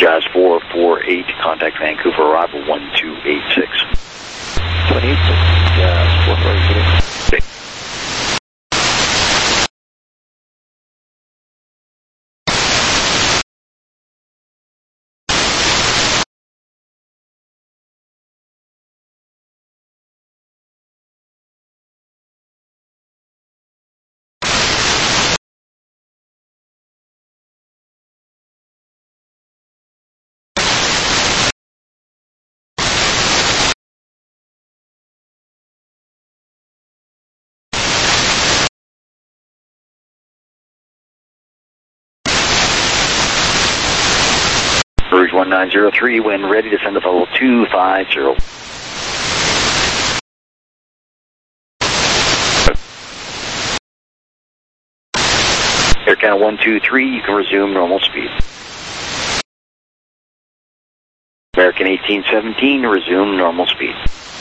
Jazz 448, contact Vancouver, arrival 1286. 286, Jazz 448. Rouge 1903, when ready, descend to level 250. Air Canada 123, you can resume normal speed. American 1817, resume normal speed.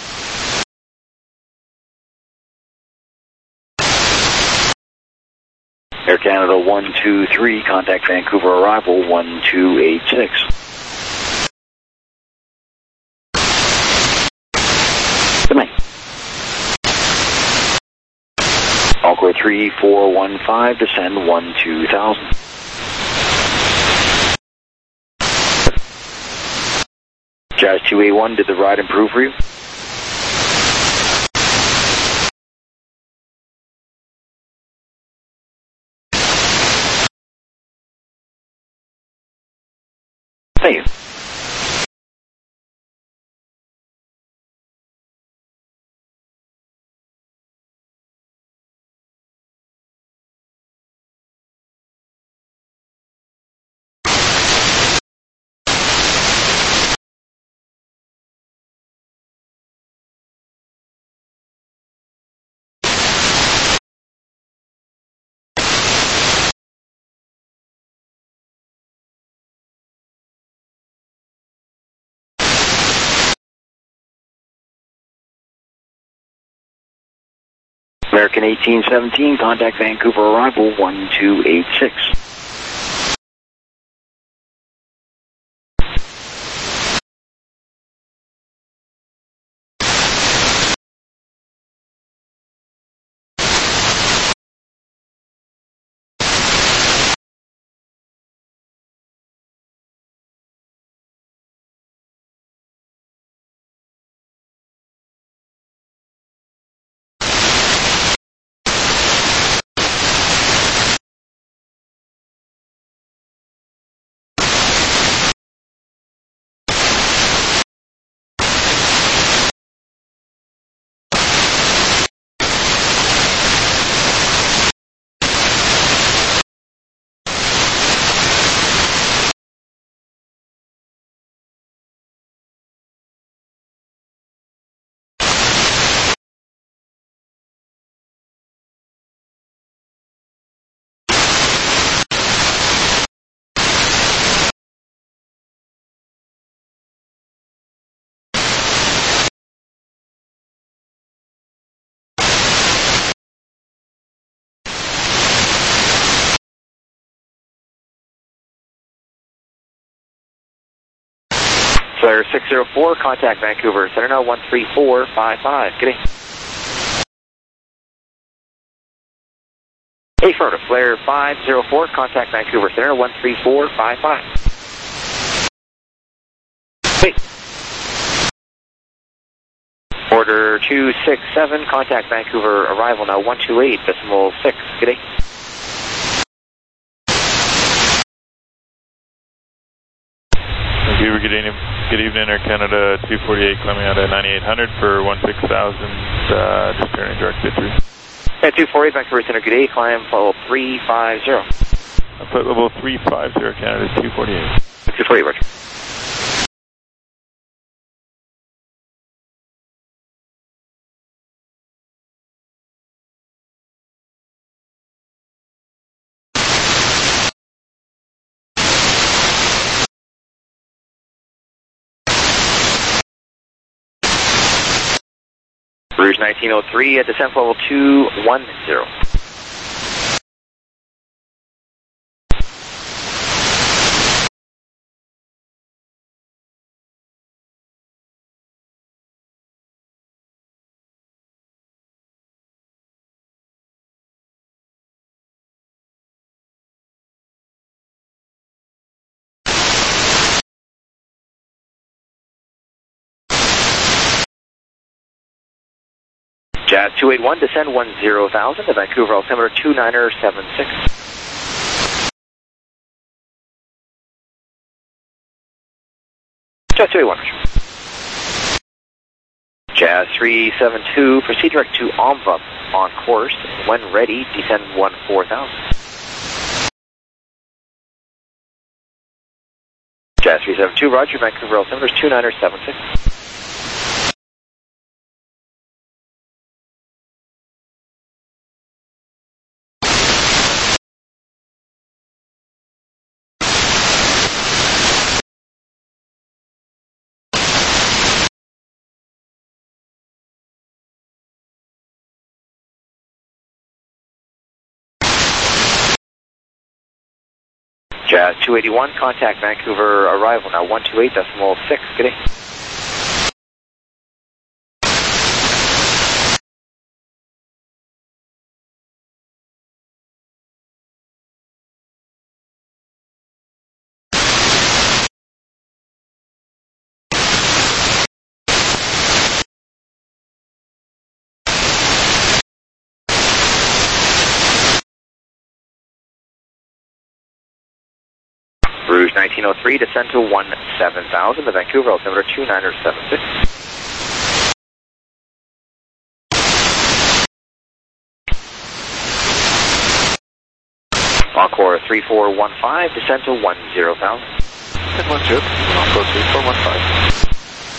Air Canada 123, contact Vancouver, arrival 1286. Good night. Encore 3415, descend 12000. Jazz 2A1, did the ride improve for you? Thank you. American 1817, contact Vancouver, arrival 1286. Flare 604, contact Vancouver, center now 13455. Good day. Hey, affirmative. Flare 504, contact Vancouver, center 13455. Hey. Order 267, contact Vancouver, arrival now 128.6. Good day. Vancouver, good evening, Air Canada 248, climbing out at 9800 for 16,000, just turning direct to 3. At 248, Vancouver Center, good day, climb level 350. Flight level 350, Air Canada 248. 248, Roger. Rouge 1903 at descent level 210. Jazz 281, descend 10,000 to Vancouver altimeter 2976. Jazz 281. Jazz 372, proceed direct to Omva on course. When ready, descend 14,000. Jazz 372, roger, Vancouver altimeter 2976. Jazz 281, contact Vancouver arrival now 128.6, good day. Rouge 1903, descend to 17,000 to Vancouver altimeter 2976. Encore 3415, descend to 10,000. Descend 10, Encore 3415.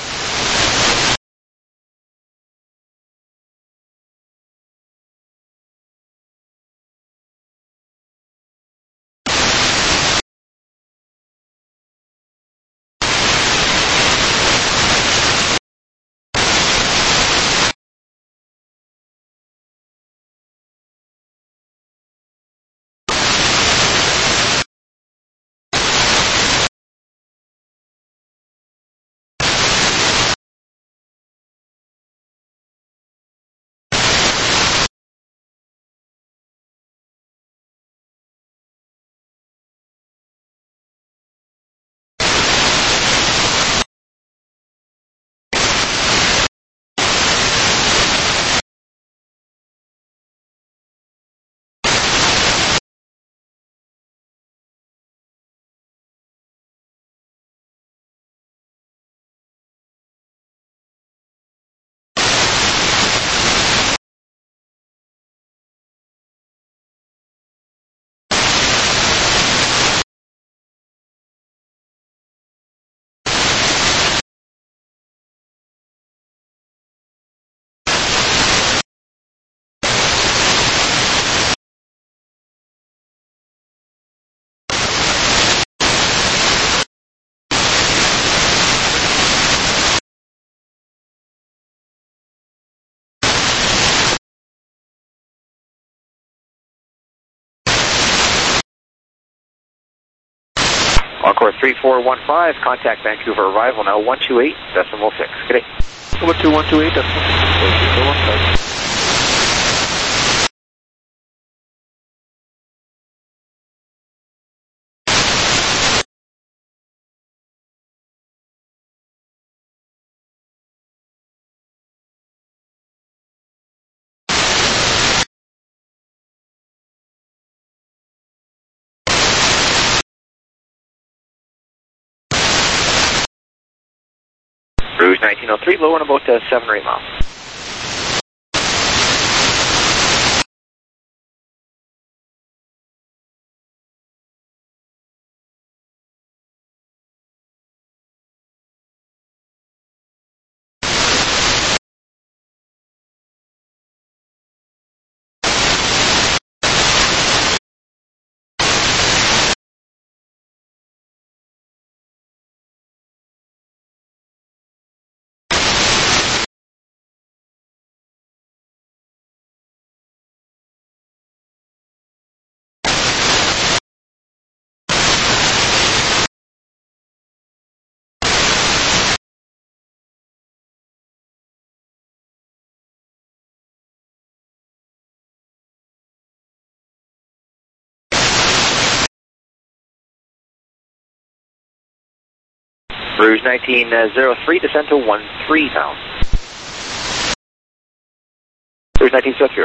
Encore 3415, contact Vancouver arrival now 128.6, good day. 12128.6, Rouge 1903, low on about 7 or 8 miles. Rouge 1903, descend to 13,000. Rouge 1903.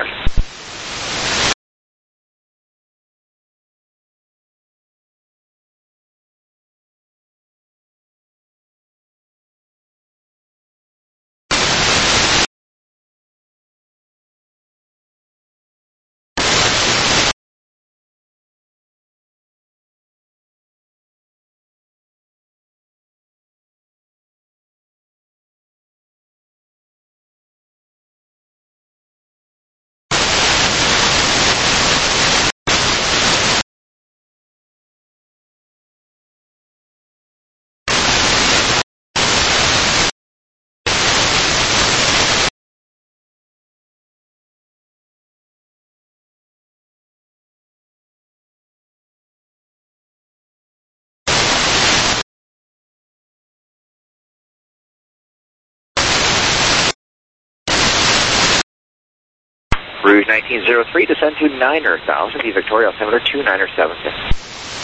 Rouge 1903, descend to 9,000, the Victoria altimeter 2976.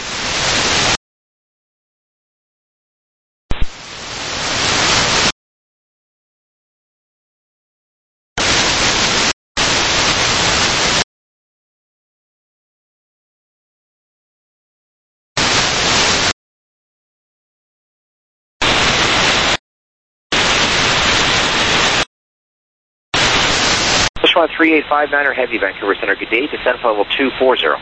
Bushwan 3859er Heavy, Vancouver Center, good day, descend for level 240.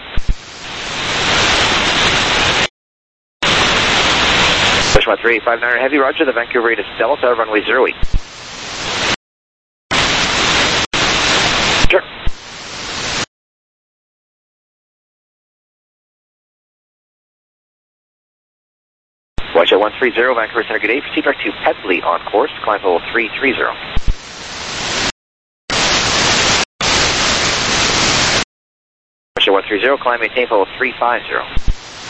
Bushwan 3859er Heavy, roger, the Vancouver rate is Delta, runway 08. Sure. Watch at 130, Vancouver Center, good day, proceed direct to Pedley on course, climb level 330. Russia 130, climb maintain level 350.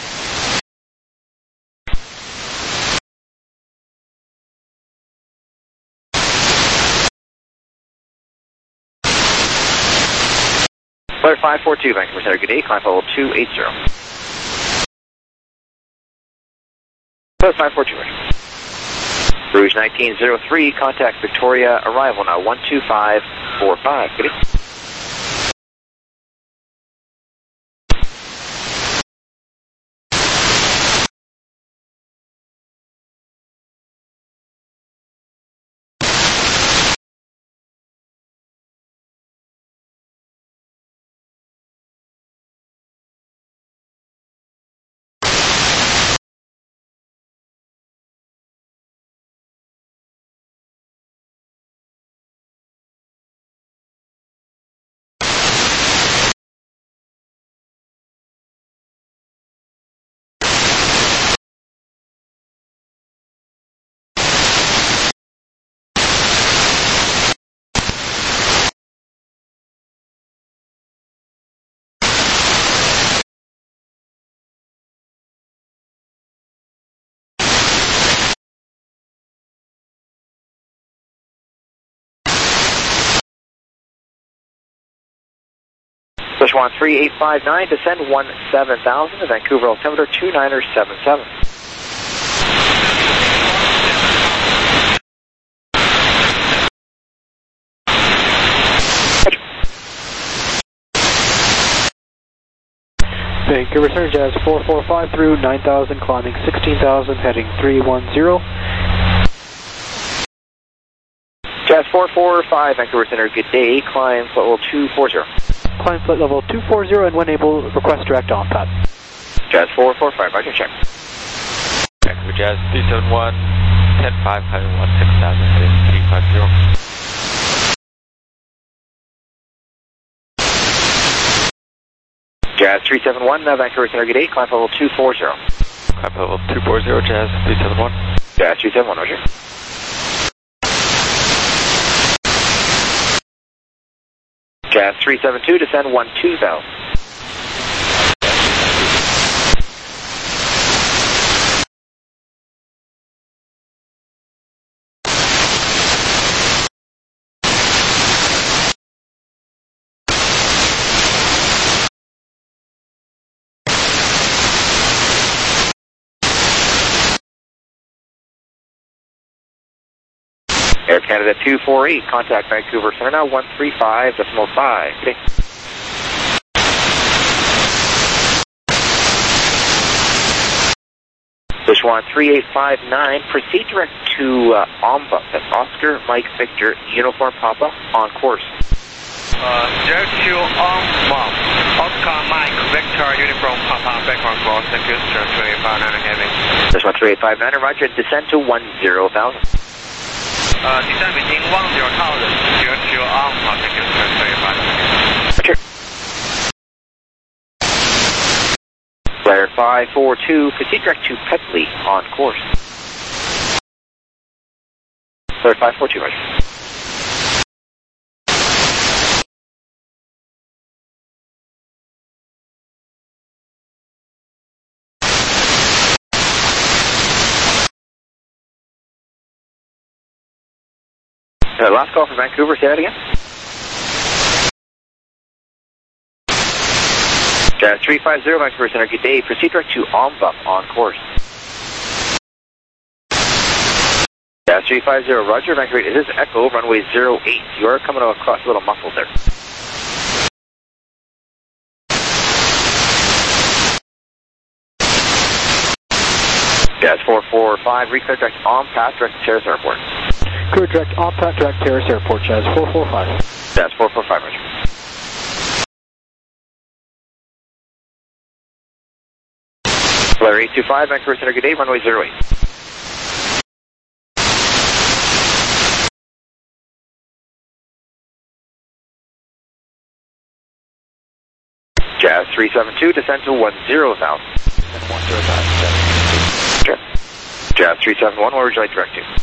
Flare 542, Vancouver Center, good day, climb level 280. Flare 542, Rouge 1903, contact Victoria, arrival now 12545, good day. Bushwan 3859, descend 17,000, the Vancouver altimeter 2977. Vancouver Center, Jazz 445 through 9,000, climbing 16,000, heading 310. Jazz 445, Vancouver Center, good day, climb flight level 240. Climb flight level 240 and when able, request direct on pad. Jazz 445, roger, check. Vancouver Jazz 371, 10-5, climbing 16,000, heading 350. Jazz 371, Vancouver Center, good day, climb level 240. Climb level 240, Jazz 371. Jazz 371, roger. Jazz 372, descend 12,000. Air Canada 248, contact Vancouver Center now 135.5. Okay. Sichuan 3859, proceed direct to Omba. That's Oscar Mike Victor, Uniform Papa, on course. Direct to Omba. Oscar Mike Victor, Uniform Papa, back on course. Thank you, sir. 3859 heavy. Sichuan 3859, roger, descend to 10,000. Descend between 10,000. Direct to Omba. Thank you, sir. 3859. Roger. Flare 542, proceed direct to Petley, on course. Flare 542, roger. Last call from Vancouver, say that again. Jazz 350, Vancouver Center, good day. Proceed direct to Omba, on course. Jazz 350, roger, Vancouver, it is Echo, runway 08. You are coming across a little muffled there. Jazz 445, reclear direct on-path, direct to Terrace Airport. Clear direct on-path, direct Terrace Airport, Jazz 445. Jazz 445, roger. Flare 825, Vancouver Center, good day, runway 08. Jazz 372, descend to 10,000. Sure. Jazz 371, where would you like direct to?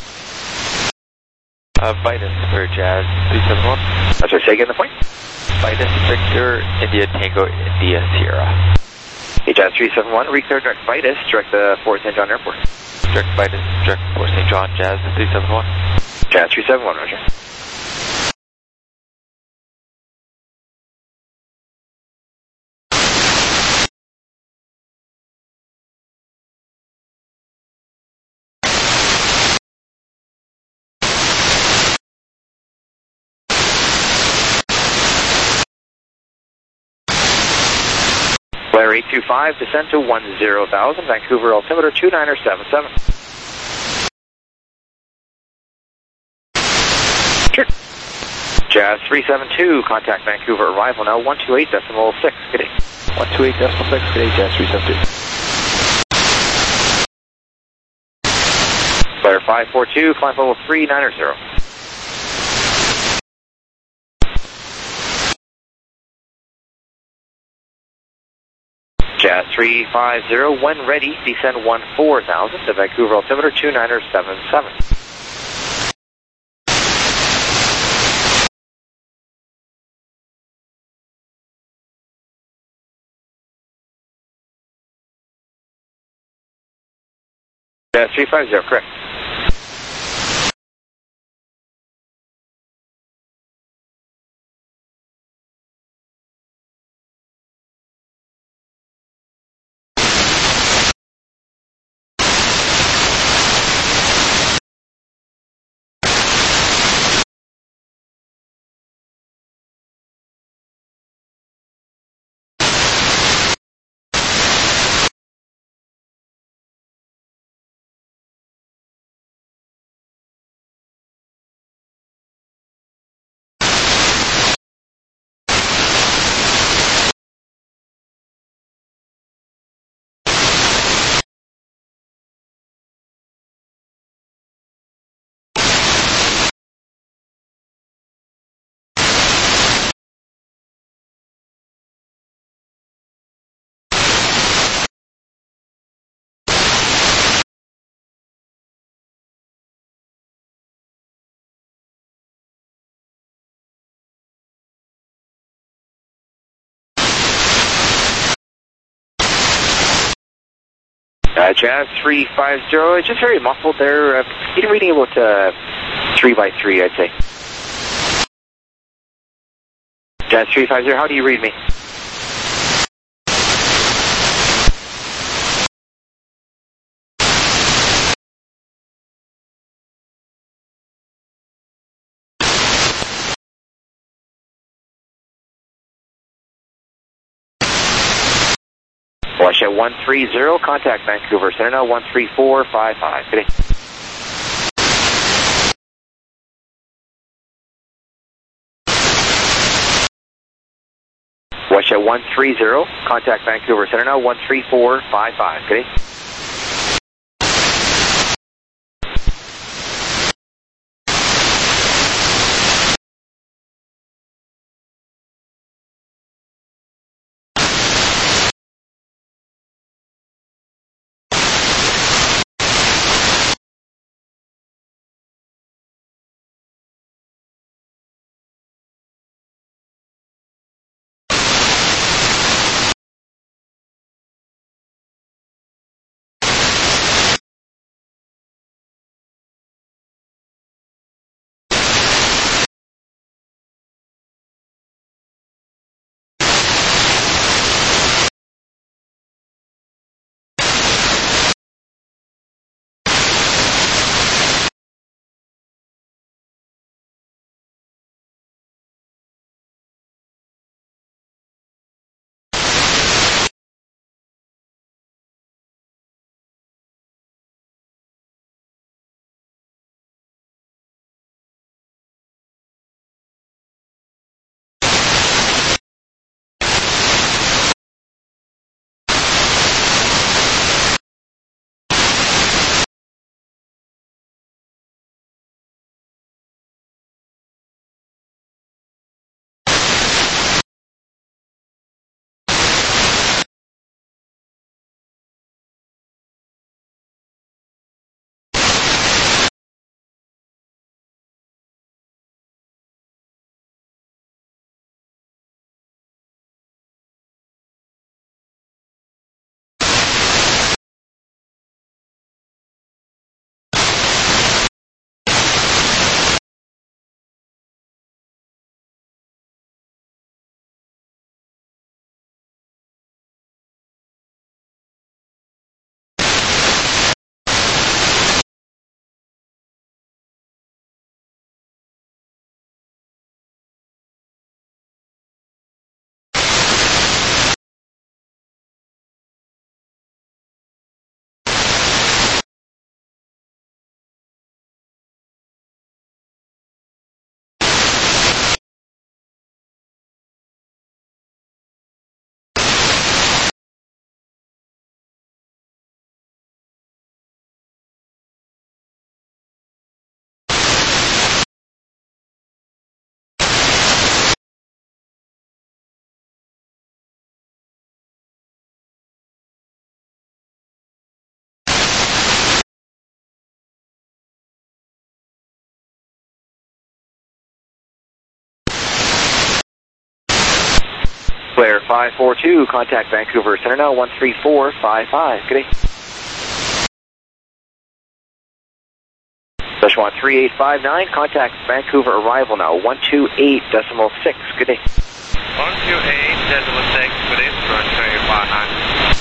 Vitus for Jazz 371. That's right, say again the point. Vitus Victor, India Tango, India Sierra. Hey, Jazz 371, reclear direct Vitus, direct to Fort St. John Airport. Direct Vitus, direct Fort St. John, Jazz 371. Jazz 371, roger. Flare 825, descend to 10,000, Vancouver altimeter 2977. Sure. Jazz 372, contact Vancouver arrival now 128.6. Good day. 128.6, good day, Jazz 372. Flare 542, climb level 390. Jazz 350, when ready, descend 14,000 to Vancouver altimeter 2977. Jazz 350, correct. Jazz 350, just very muffled there. You're reading about 3 by 3, I'd say. Jazz 350, how do you read me? Washington 130, contact Vancouver Center now 13455. Good day. Washington 130, contact Vancouver Center now 13455. Good day. Flare 542, contact Vancouver Center now 13455. Good day. Szechuan 3859, contact Vancouver arrival now 128.6. Good day. 128.6, good day, runway 59.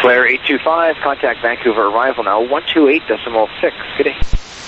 Claire 825, contact Vancouver arrival now 128.6. Good day.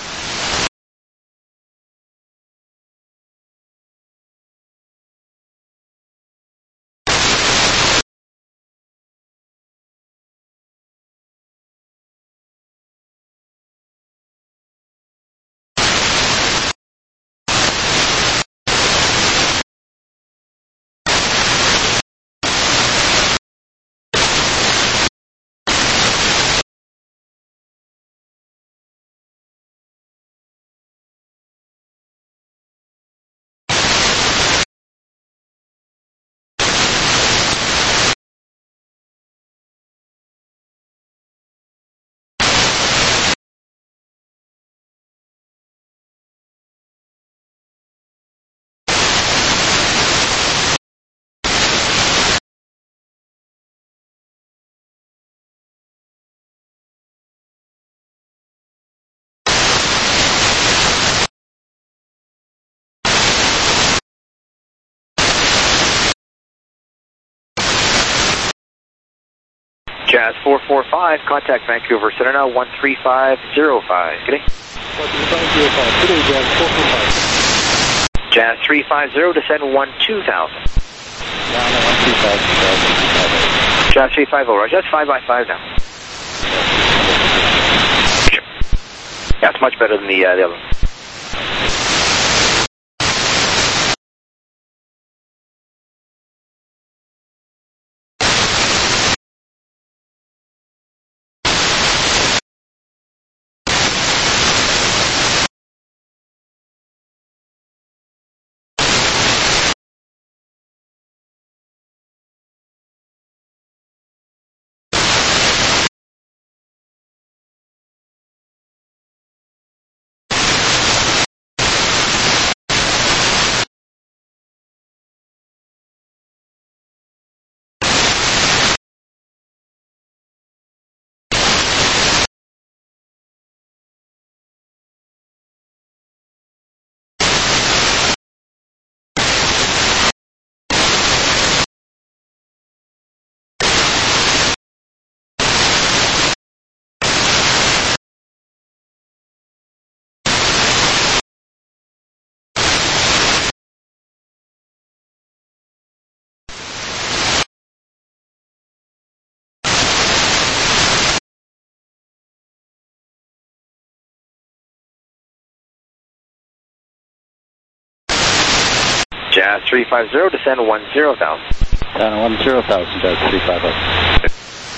Jazz 445, contact Vancouver Center now 13505. Good day. 13505. Good day, Jazz 445. Jazz 350, descend 12,000. Down at 12,000. Jazz 350, right, that's 5 by 5 now. Yeah, it's much better than the other one. Jazz 350, descend 10,000. Down at 10,000, Jazz 350.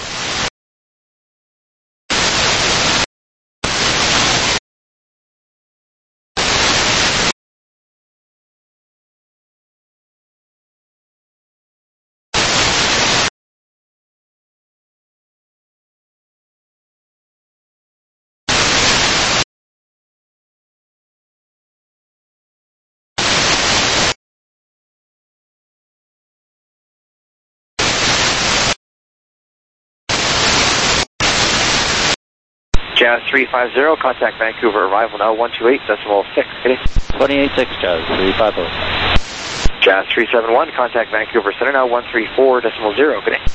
Jazz 350, contact Vancouver arrival now 128.6. Good day. 286, Jazz 350. Jazz 371, contact Vancouver Center now 134.0. Good day.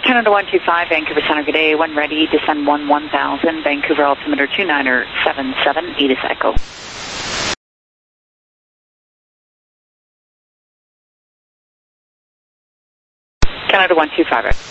Canada 125, Vancouver Center, good day. When ready, descend 1000, Vancouver altimeter 2977, Edith Echo. Canada 125.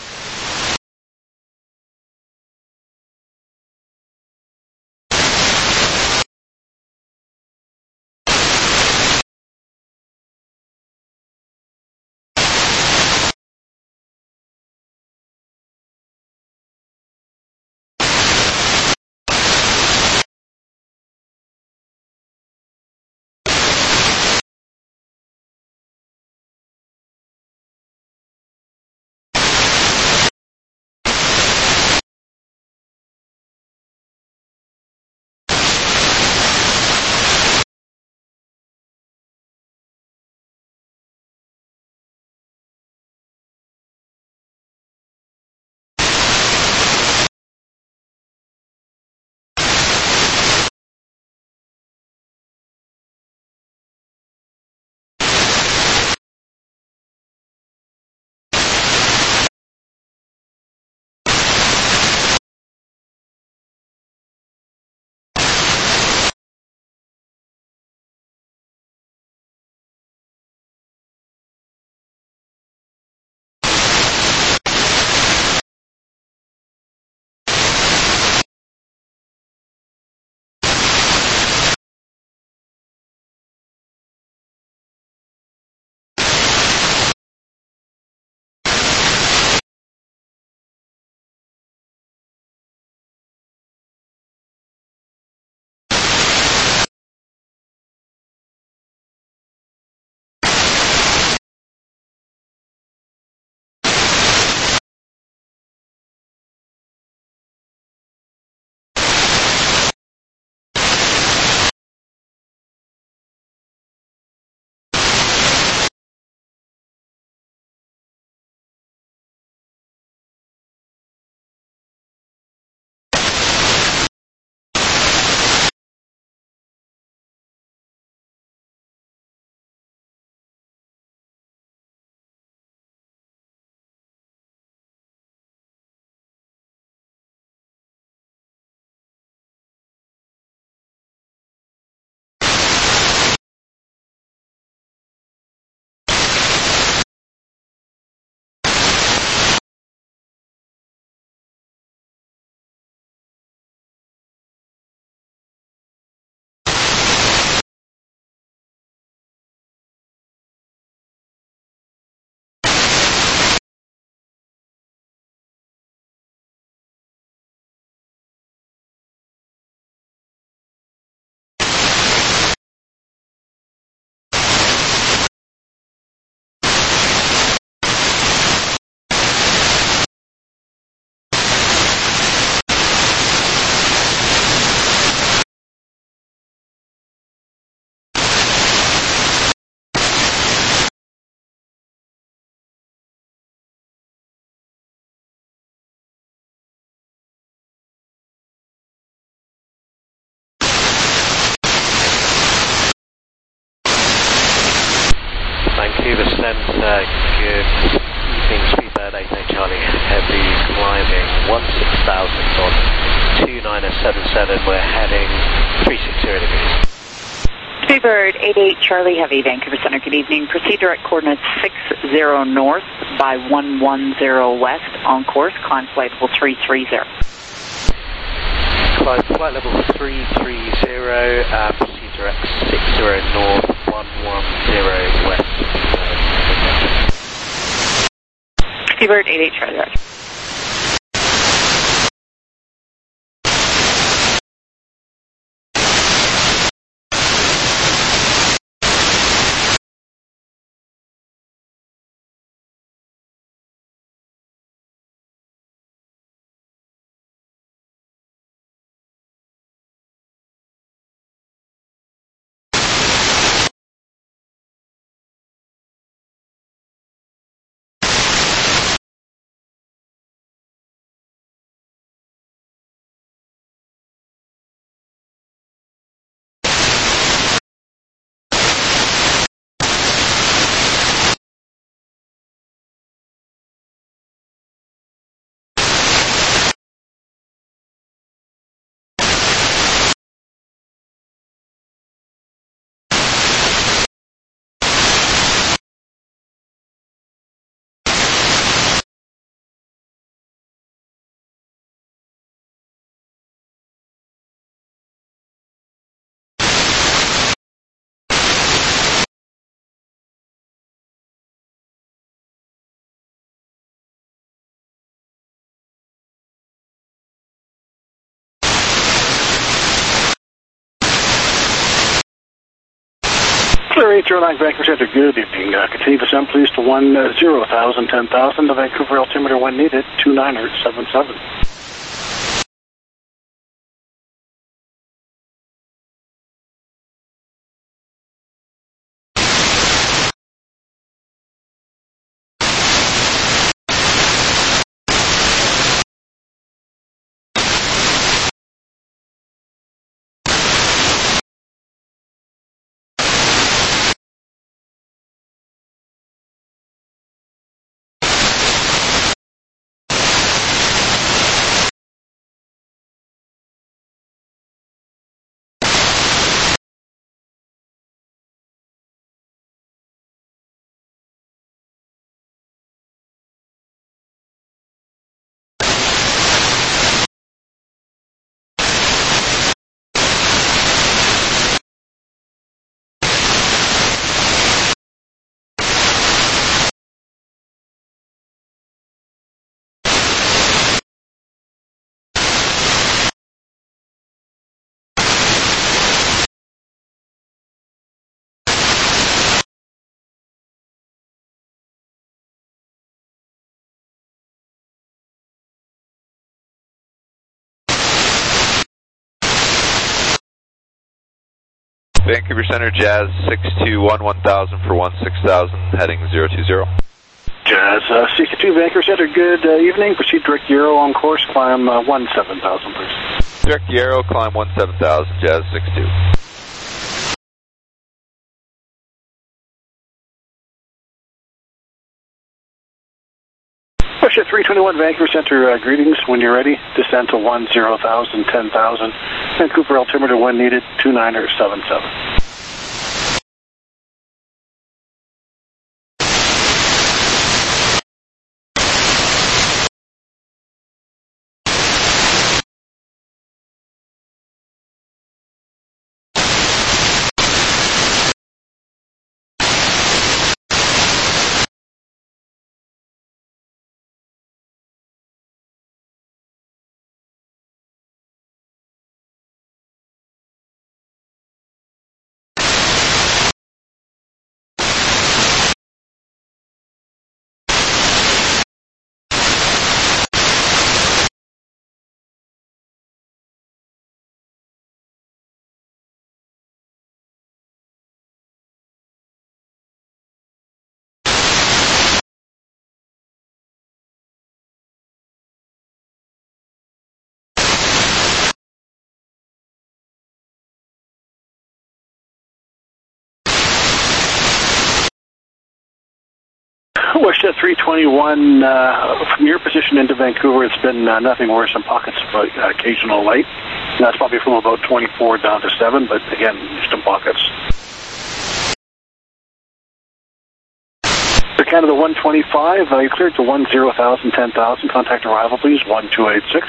Vancouver Centre, good evening, Speedbird 88 Charlie, heavy climbing, 16,000 on 2977, we're heading 360 degrees. Speedbird 88 Charlie Heavy, Vancouver Center, good evening. Proceed direct coordinates 60 north by 110 west on course, climb flight level 330. Climb flight level 330, proceed direct 60 north, 110 west. Speedbird 88 Charlie. Clear 809 Vancouver Center, good evening. Continue descent please to 10,000, 10,000 to Vancouver altimeter when needed, 2977. Vancouver Center, Jazz 621 1000 for 16,000, heading 020. Jazz 62 Vancouver Center, good evening. Proceed direct Euro on course, climb 17,000 please. Direct Euro, climb 17,000, Jazz 62. Push at 321 Vancouver Center, greetings. When you're ready, descend to 10,000, 10,000. Vancouver altimeter when needed, 2977. West at 321, from your position into Vancouver, it's been nothing worse than pockets of occasional light. And that's probably from about 24 down to 7, but again, just in pockets. For Canada 125, you cleared to 10,000, 10,000. Contact arrival, please, 1286.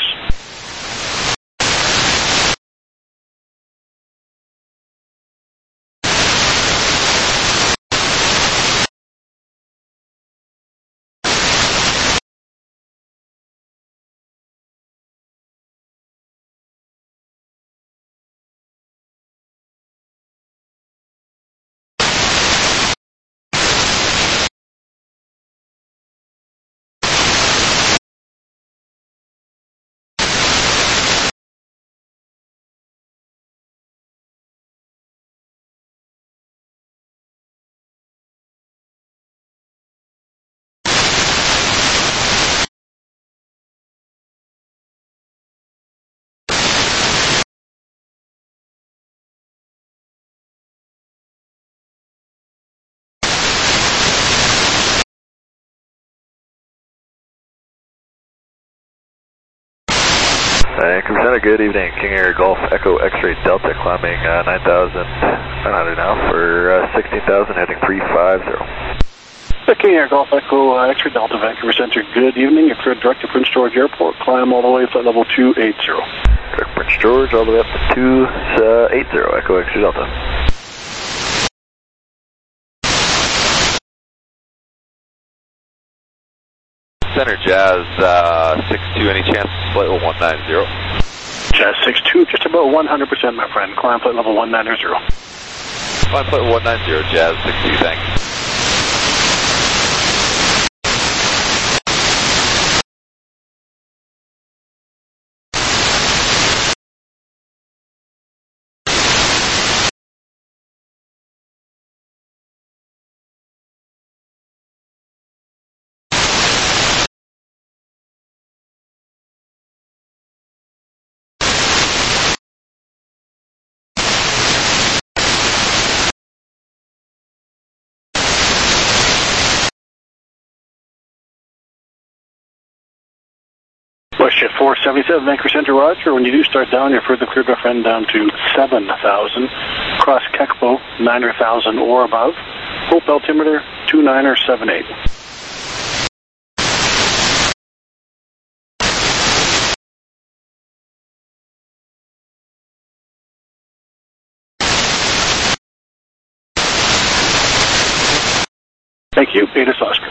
Vancouver Center, good evening. King Air Golf Echo X-Ray Delta, climbing 9,900 now for 16,000, heading 350. King Air Golf Echo X-Ray Delta, Vancouver Center, good evening. You're cleared direct to Prince George Airport, climb all the way to level 280. Direct Prince George, all the way up to 280, Echo X-Ray Delta. Center, Jazz 62, any chance flight level 190? Jazz 62, just about 100%, my friend. Climb flight level 190. Flight 190, Jazz 60, thanks. Bush at 477, Vancouver Center, Roger. When you do start down, you're further cleared, my friend, down to 7,000. Cross Kekpo, 9,000 or above. Hope altimeter, 2978. Thank you, Beta Oscar.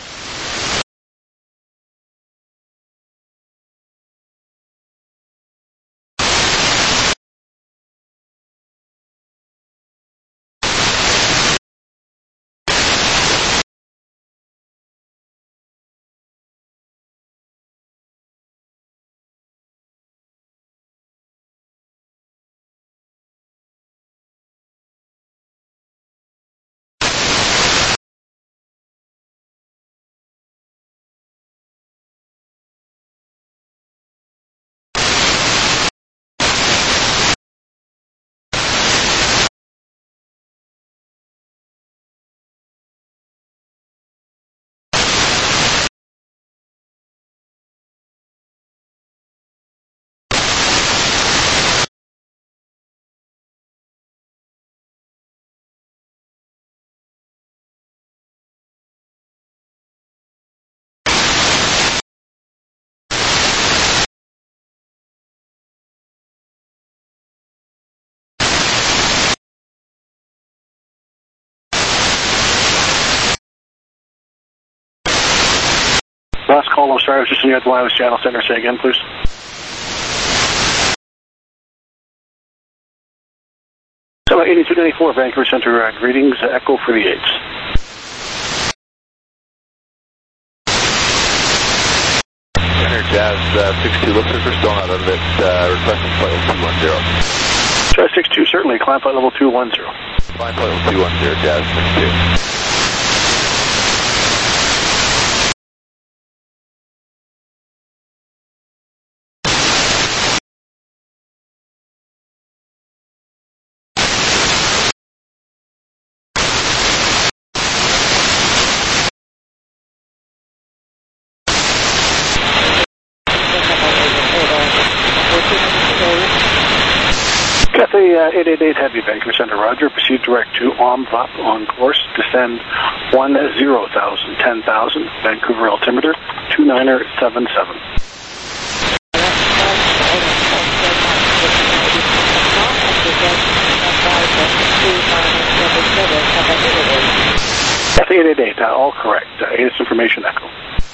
Last call, I'm sorry, I was just in the Wireless Channel Center. Say again, please. So 8294, Vancouver Center, greetings, Echo for the 8s. Center, Jazz 62, looks like we're still not out of it, requesting flight level 210. Jazz 62, certainly, climb flight level 210. Climb flight level 210, Jazz 62. Cathay 888 Heavy, Vancouver Center, Roger. Proceed direct to OMVAP on course. Descend 10,000, 10,000. Vancouver altimeter 2977. Cathay 888, all correct. ATIS information echo.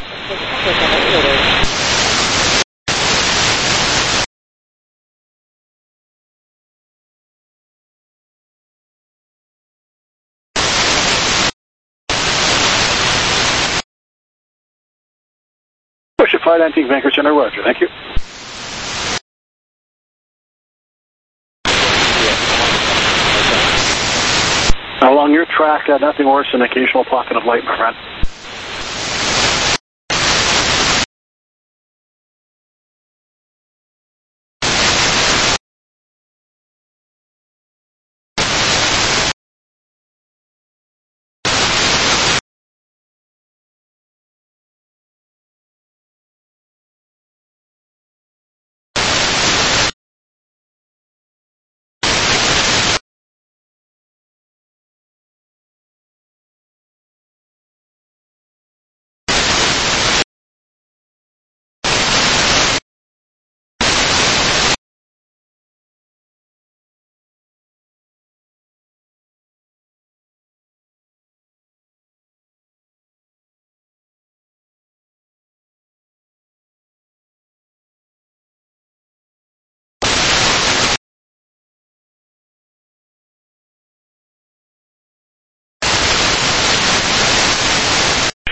Push at 519, Vancouver Center, Roger. Thank you. Along your track, nothing worse than an occasional pocket of light, my friend.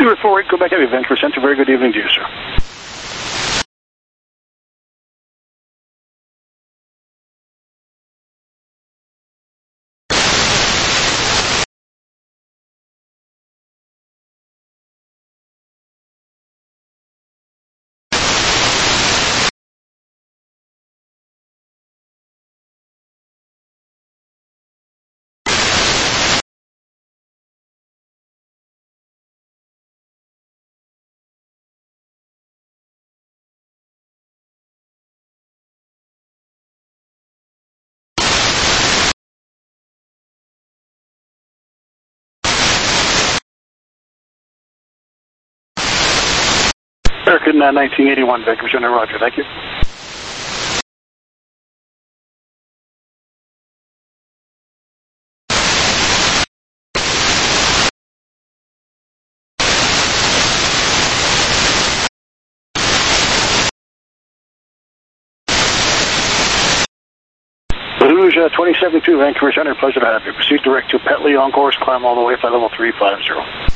Seabird 48, Quebec Heavy, Vancouver Center. Very good evening to you, sir. American 1981, Vancouver Center, roger. Thank you. Rouge 2072, Vancouver Center, pleasure to have you. Proceed direct to Petley on course, climb all the way, flight level 350.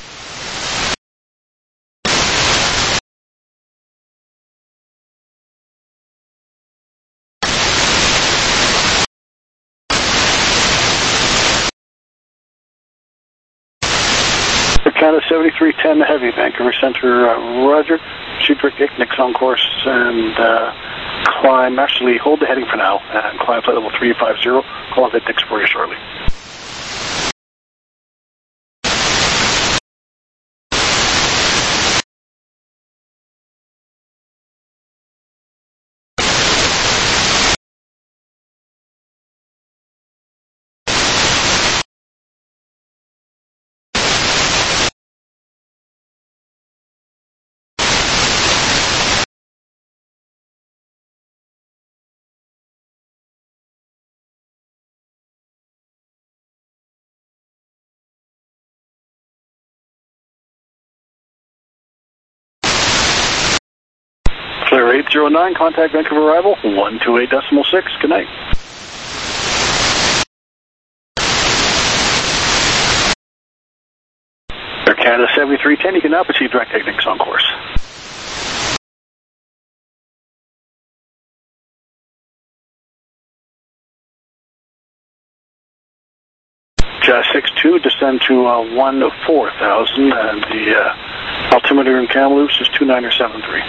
Canada 7310 Heavy, Vancouver Center, roger. Proceed direct Icknick's on course and climb, actually hold the heading for now, and climb flight level 350. Call off Icknick's for you shortly. Clear 809, contact Vancouver arrival, 128.6, good night. Air Canada 7310, you can now proceed direct Icknick's on course. Jazz 62, descend to 14000, and the altimeter in Kamloops is 2973.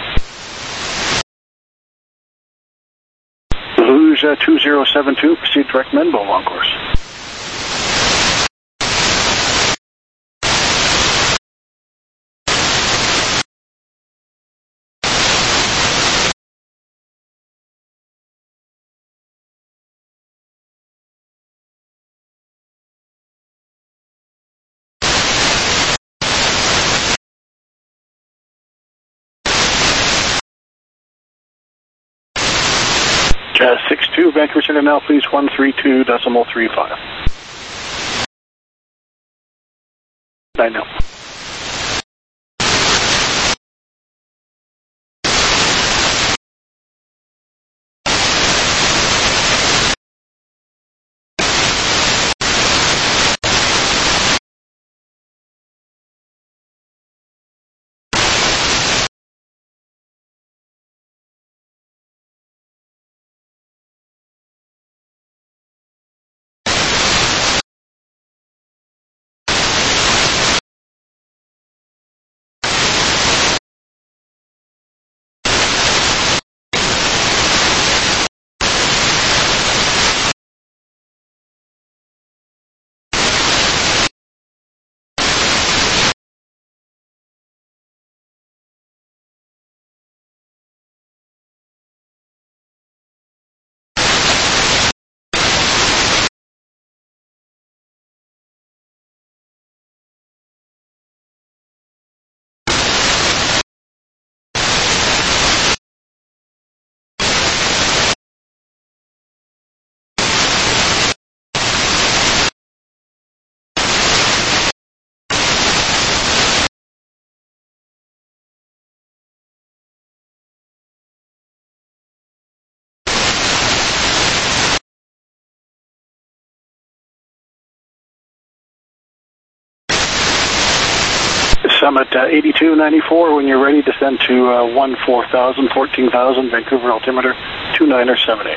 Rouge 2072, proceed direct Menbo on course. Jazz 62, Vancouver Center now, please, 132.35. I know. Summit 8294, when you're ready, descend to 14,000, 14,000, Vancouver altimeter 2978.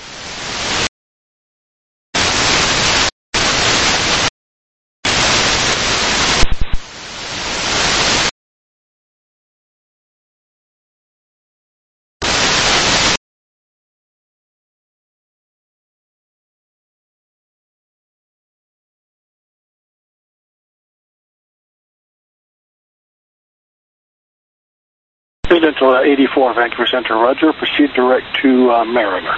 Residential 84, Vancouver Center, Roger. Proceed direct to Mariner.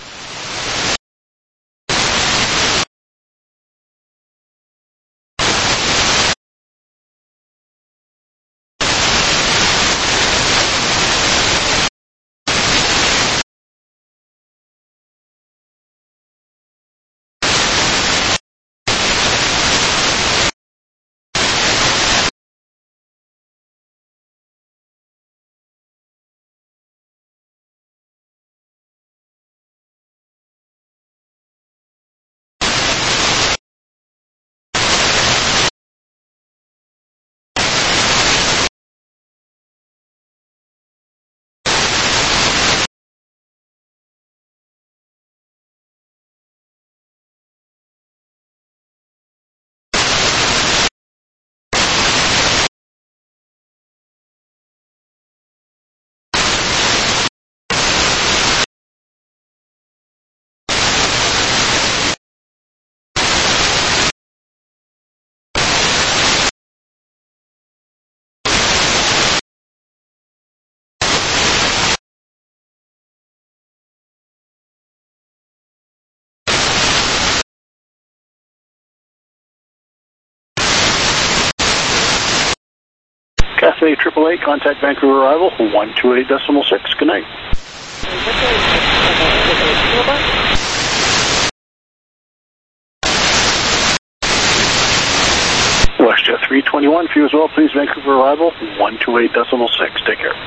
Cathay 888, contact Vancouver arrival 128.6. Good night. WestJet 321, if you as well, please, Vancouver arrival 128.6. Take care.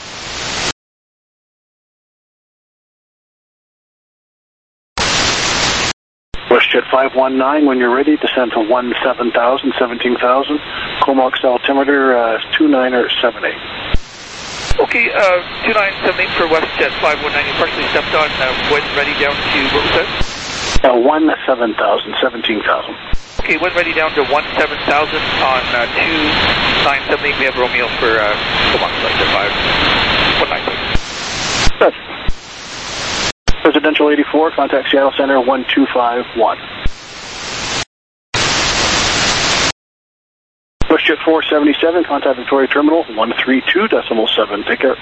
WestJet 519, when you're ready, descend to 17,000, 17,000. Comox altimeter 2978. Okay, 2978 for WestJet 519. You partially stepped on when ready down to, what was that? 17,000, 17,000. Okay, when ready down to 17,000 on 2978. We have Romeo for Comox WestJet 519. Residential 84, contact Seattle Center 1251. WestJet 477, contact Victoria Terminal 132.7. Take care.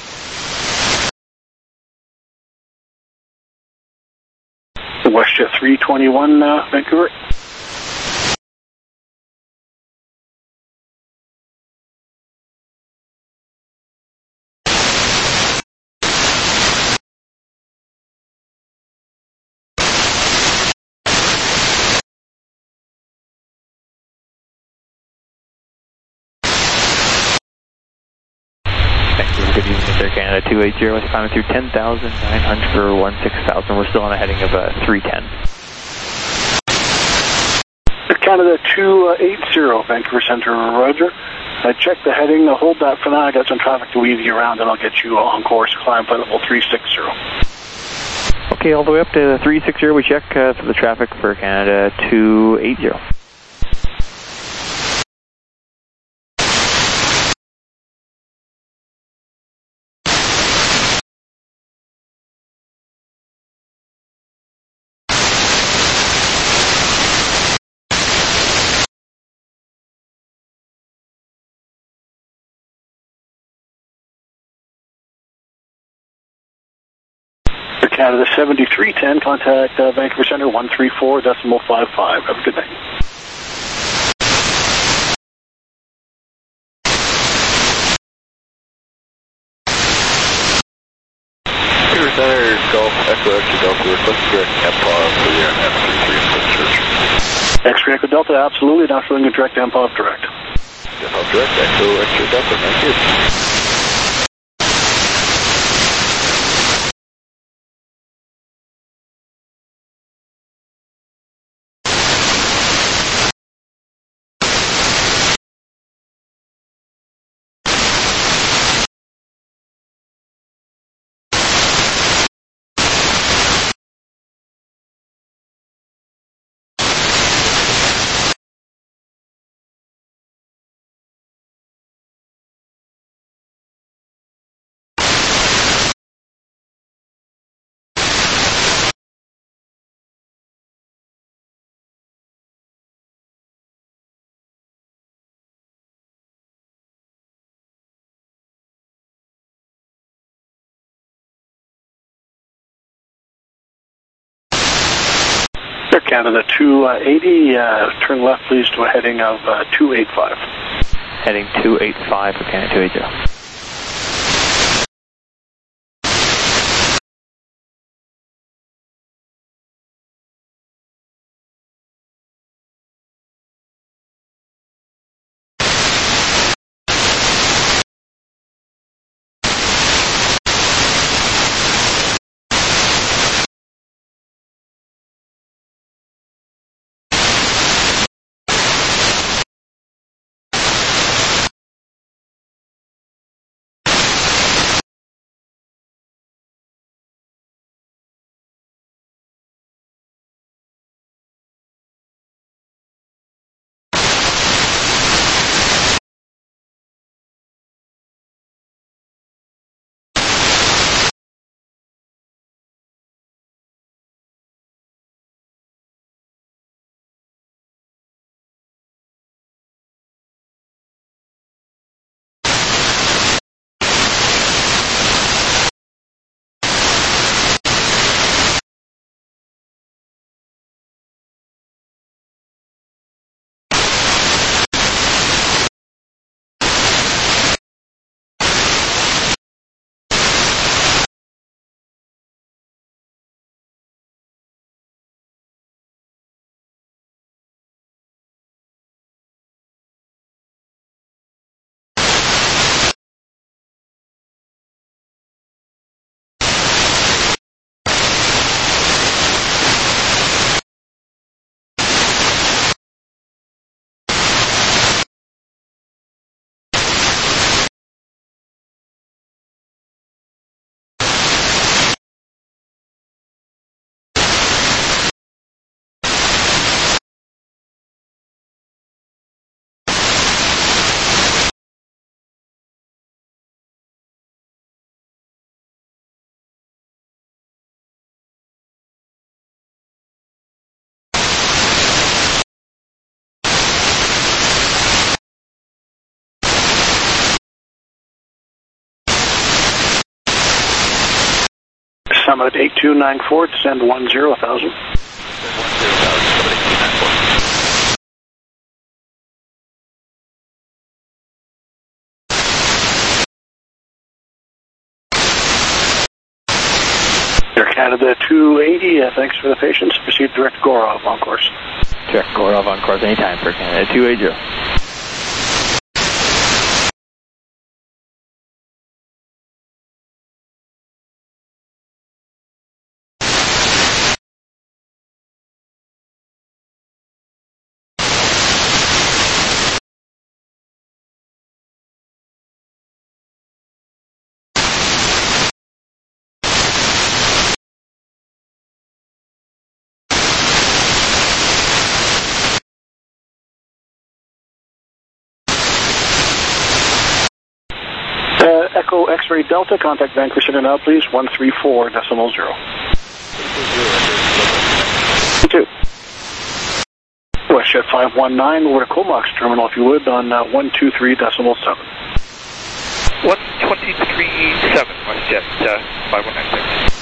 WestJet 321, Vancouver. Good evening, Air Canada 280, let's climb through 10,900 for 16,000. We're still on a heading of 310. Air Canada 280, Vancouver Center, Roger. Check the heading, hold that for now. I got some traffic to weave you around, and I'll get you on course, climb flight level 360. Okay, all the way up to 360, we check for the traffic for Canada 280. Canada 7310, contact Vancouver Center 134.55. Have a good night. Vancouver Center, Golf, Echo, X-ray Delta, request direct MPOV for the airnet 33 X-ray Echo Delta, absolutely, now showing a direct MPOV direct. MPOV direct, Echo, X-ray Delta, thank you. Air Canada 280, turn left please to a heading of 285. Heading 285 for Canada 280. Summit 8294, descend 10,000. Air Canada 280, thanks for the patience. Proceed direct Gorov on course. Direct Gorov on course anytime for Canada 280. Echo X-ray Delta, contact Vancouver Center now please, 134.0. 2. WestJet 519, over to Comox Terminal if you would, on 123.7. 123.7, WestJet 5196.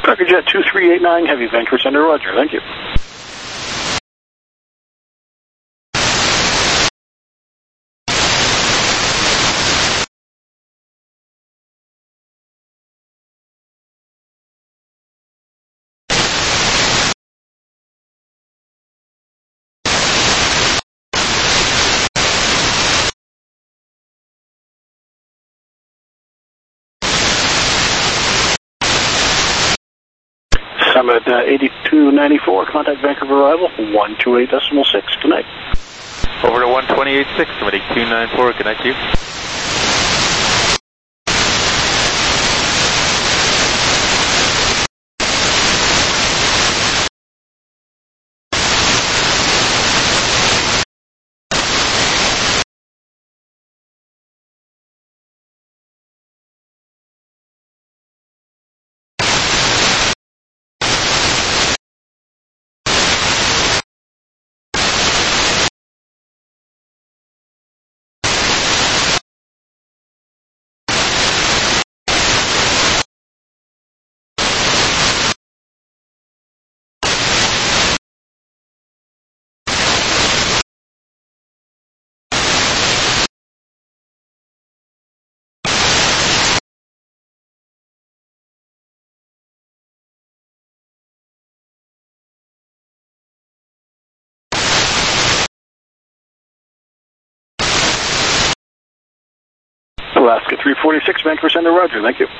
Jet 2389 Heavy, Vancouver Center, roger. Thank you. Summit 8294, contact Vancouver arrival, 128.6, connect. Over to 128.6, Summit 8294, connect you. Alaska 346, Vancouver Center, roger. Thank you.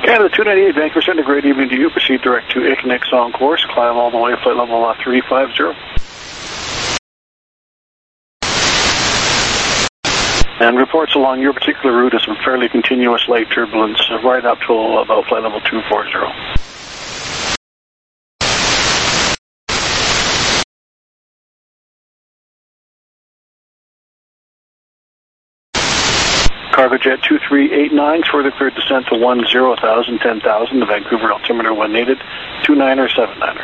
Canada 298, Vancouver Center, great evening to you. Proceed direct to Icknick's on course. Climb all the way, flight level 350. And reports along your particular route of some fairly continuous light turbulence right up till about flight level 240. Cargojet 2389, further cleared descent to 10,000, 10,000, the Vancouver altimeter when needed, 29er, 79er.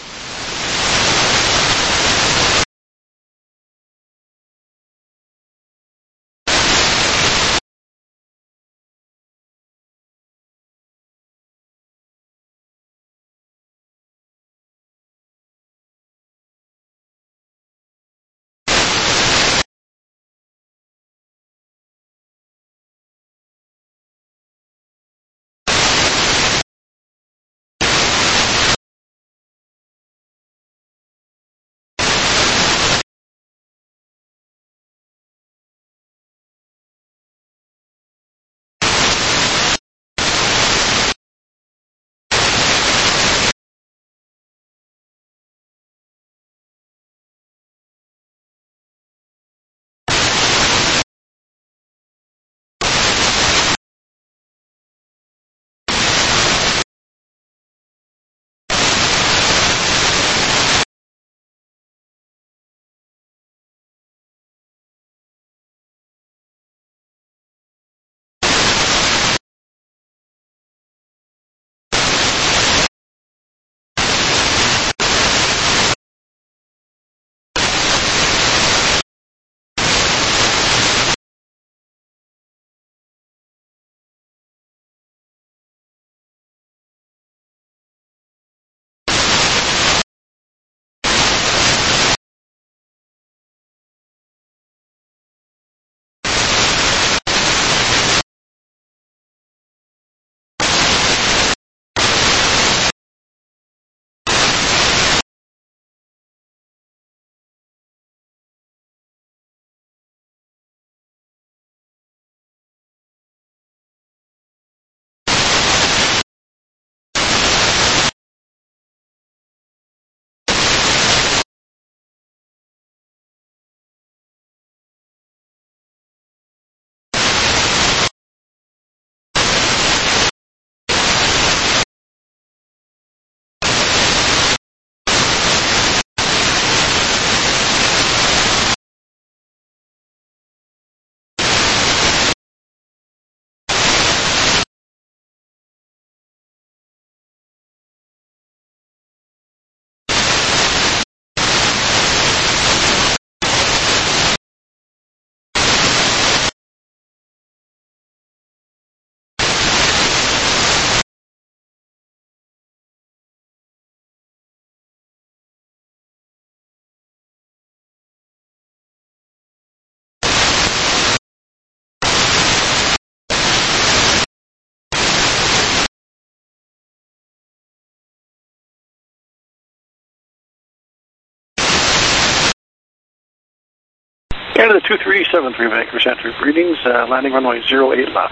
Canada 2373, Vancouver Center, greetings, landing runway 08 left.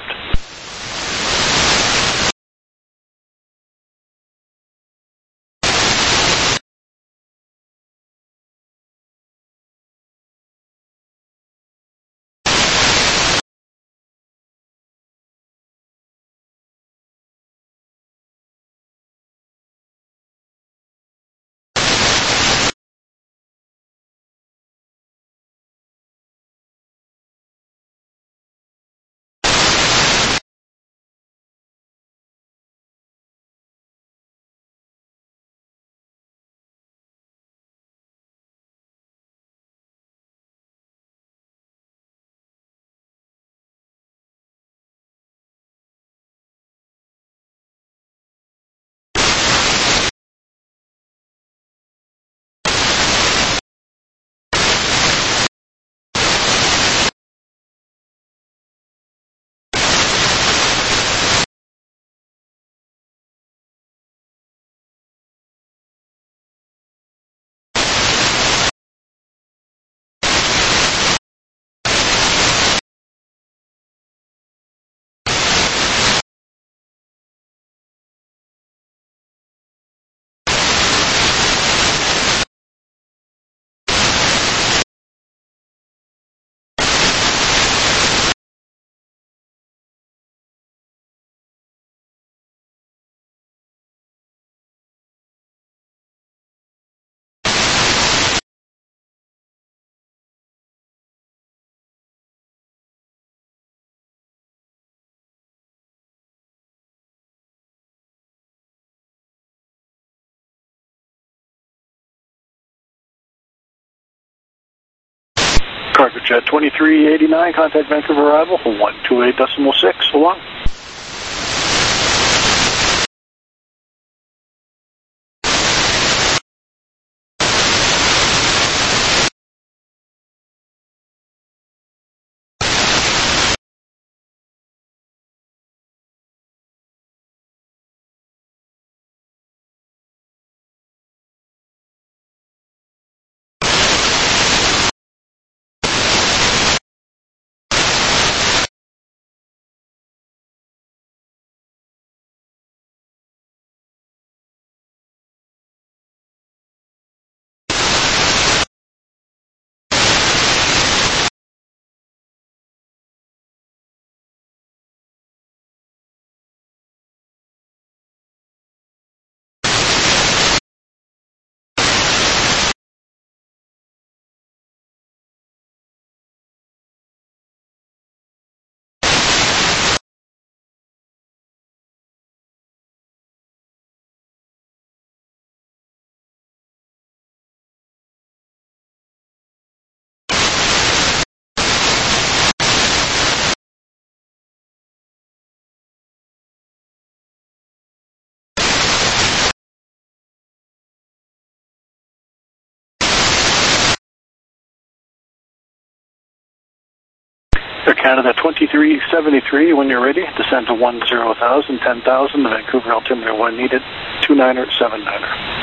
Cargo Jet 2389, contact Vancouver arrival, 128.6, so long. Air Canada 2373, when you're ready, descend to 10,000, 10,000, the Vancouver altimeter 1 needed, 29er, 79er.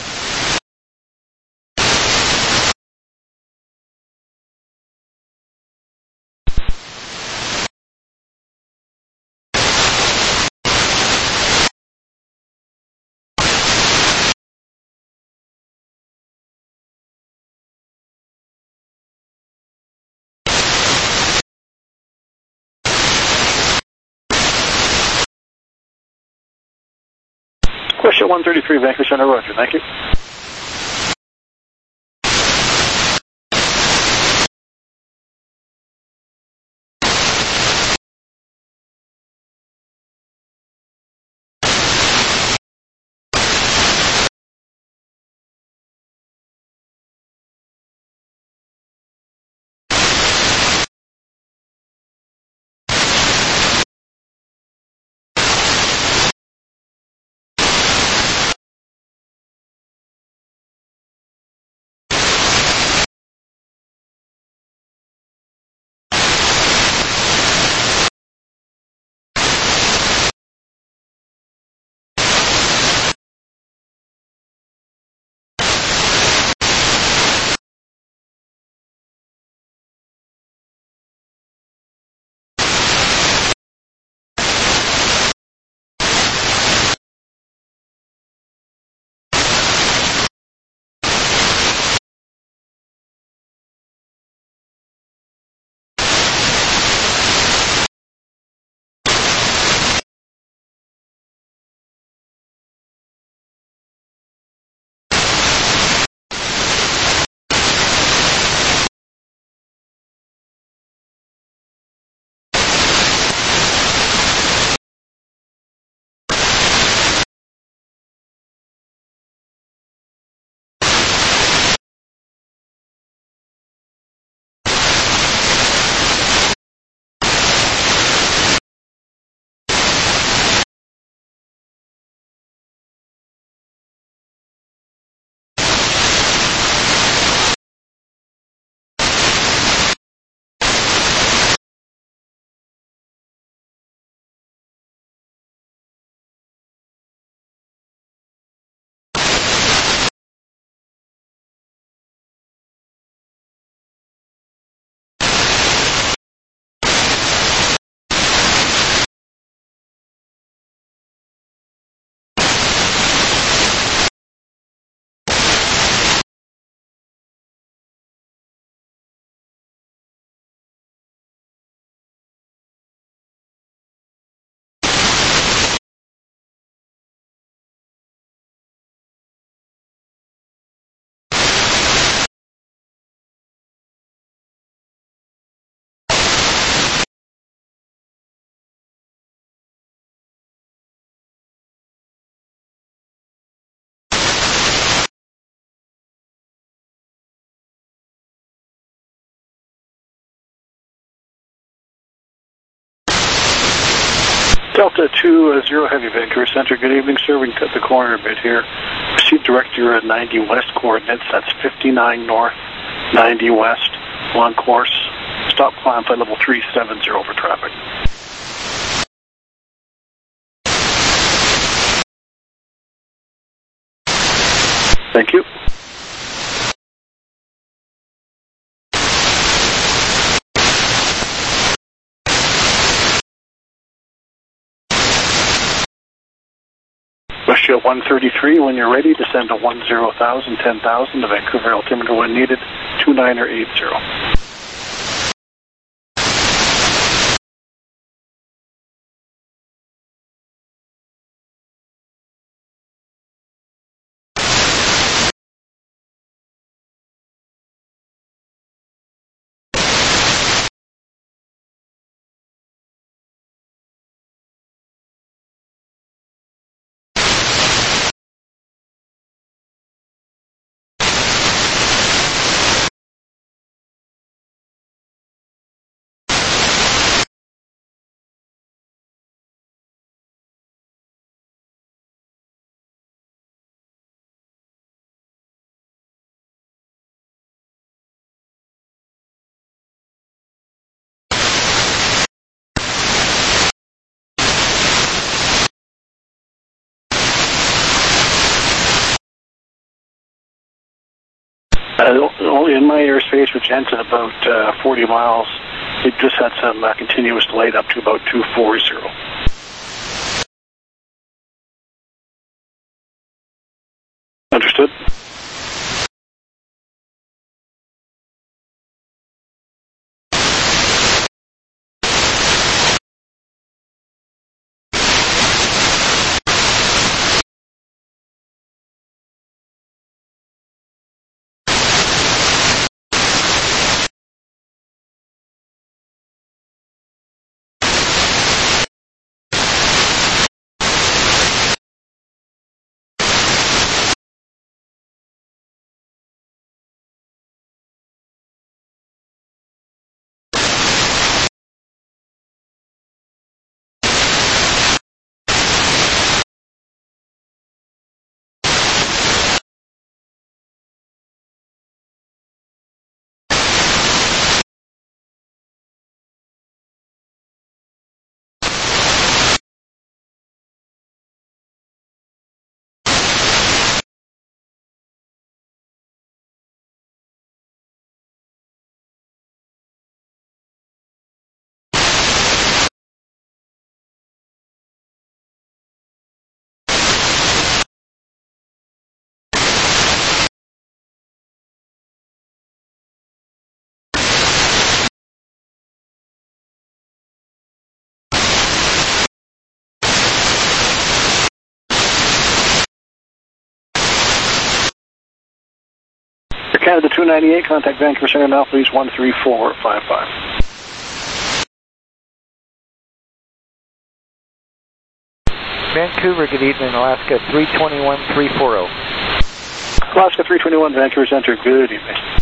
Question 133, Vancouver Center, roger, thank you. Delta 20 Heavy, Vancouver Center. Good evening, sir. We can cut the corner a bit here. Proceed direct to your 90 west coordinates. That's 59 north, 90 west, on course. Stop climb flight level 370 for traffic. Thank you. WestJet 133, when you're ready, descend to 10,000, 10,000 to Vancouver altimeter when needed, 2980. Only in my airspace, which ends at about 40 miles, it just had some continuous light up to about 240. Understood? Canada 298, contact Vancouver Center now, please, 13455. Vancouver, good evening, Alaska 321 340. Alaska 321, Vancouver Center, good evening.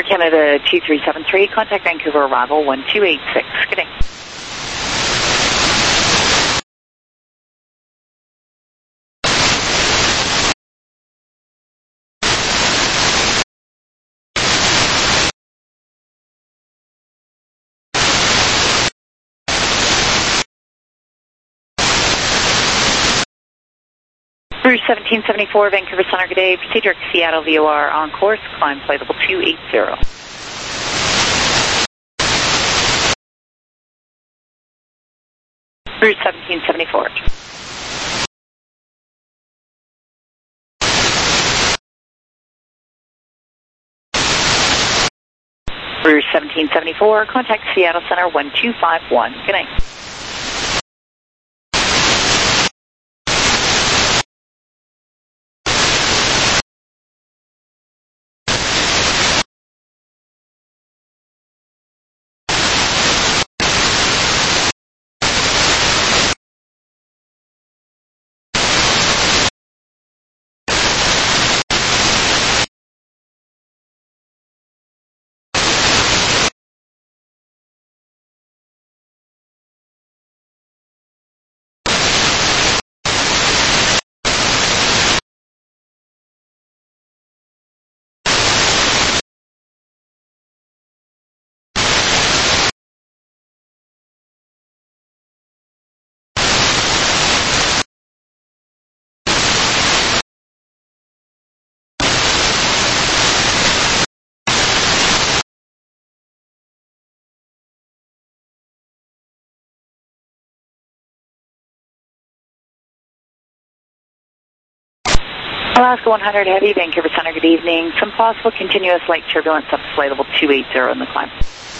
Canada 2373, contact Vancouver arrival 1286. Good day. Rouge 1774, Vancouver Center, good day. Proceed direct to Seattle VOR on course, climb flight level 280. Rouge 1774. Rouge 1774, contact Seattle Center 1251. Good night. Alaska 100 Heavy, Vancouver Center, good evening. Some possible continuous light turbulence up to flight level 280 in the climb.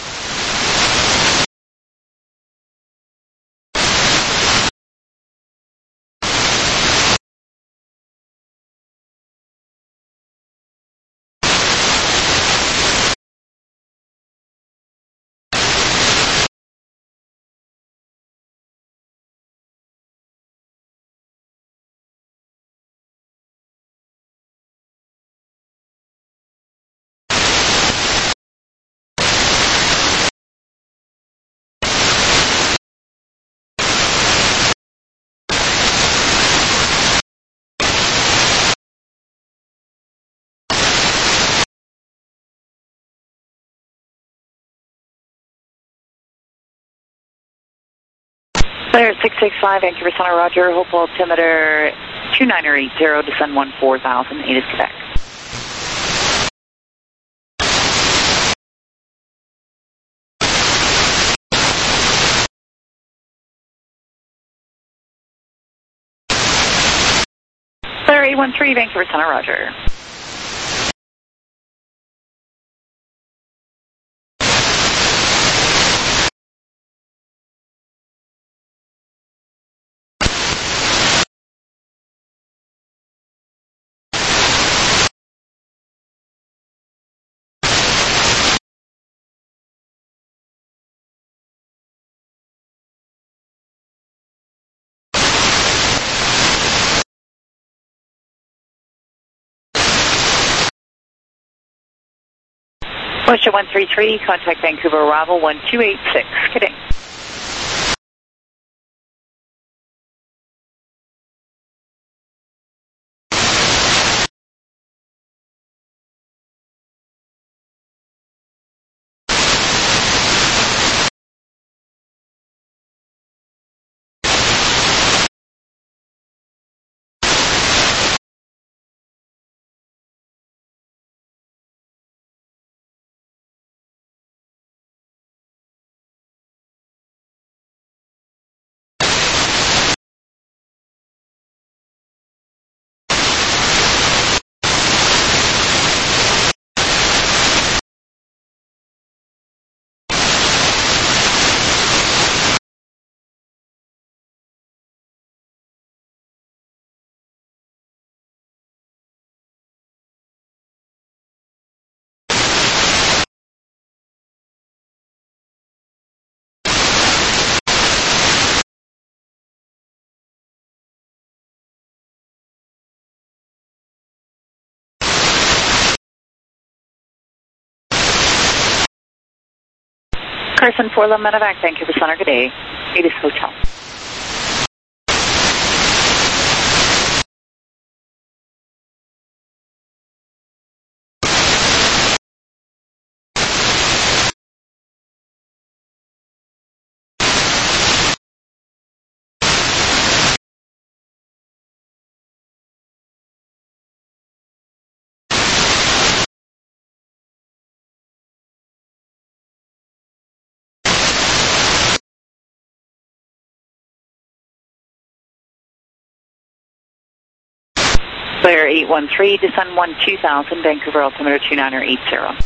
Clear 665, Vancouver Center, roger. Hopeful altimeter 2980, descend 14,000, 8 is Quebec. Clear 813, Vancouver Center, roger. Moisture 133, contact Vancouver arrival 1286. Good day. Carson 411 Medevac, Vancouver Center, good day. Avis Hotel. Clear 813, descend 2000, Vancouver altimeter 2980.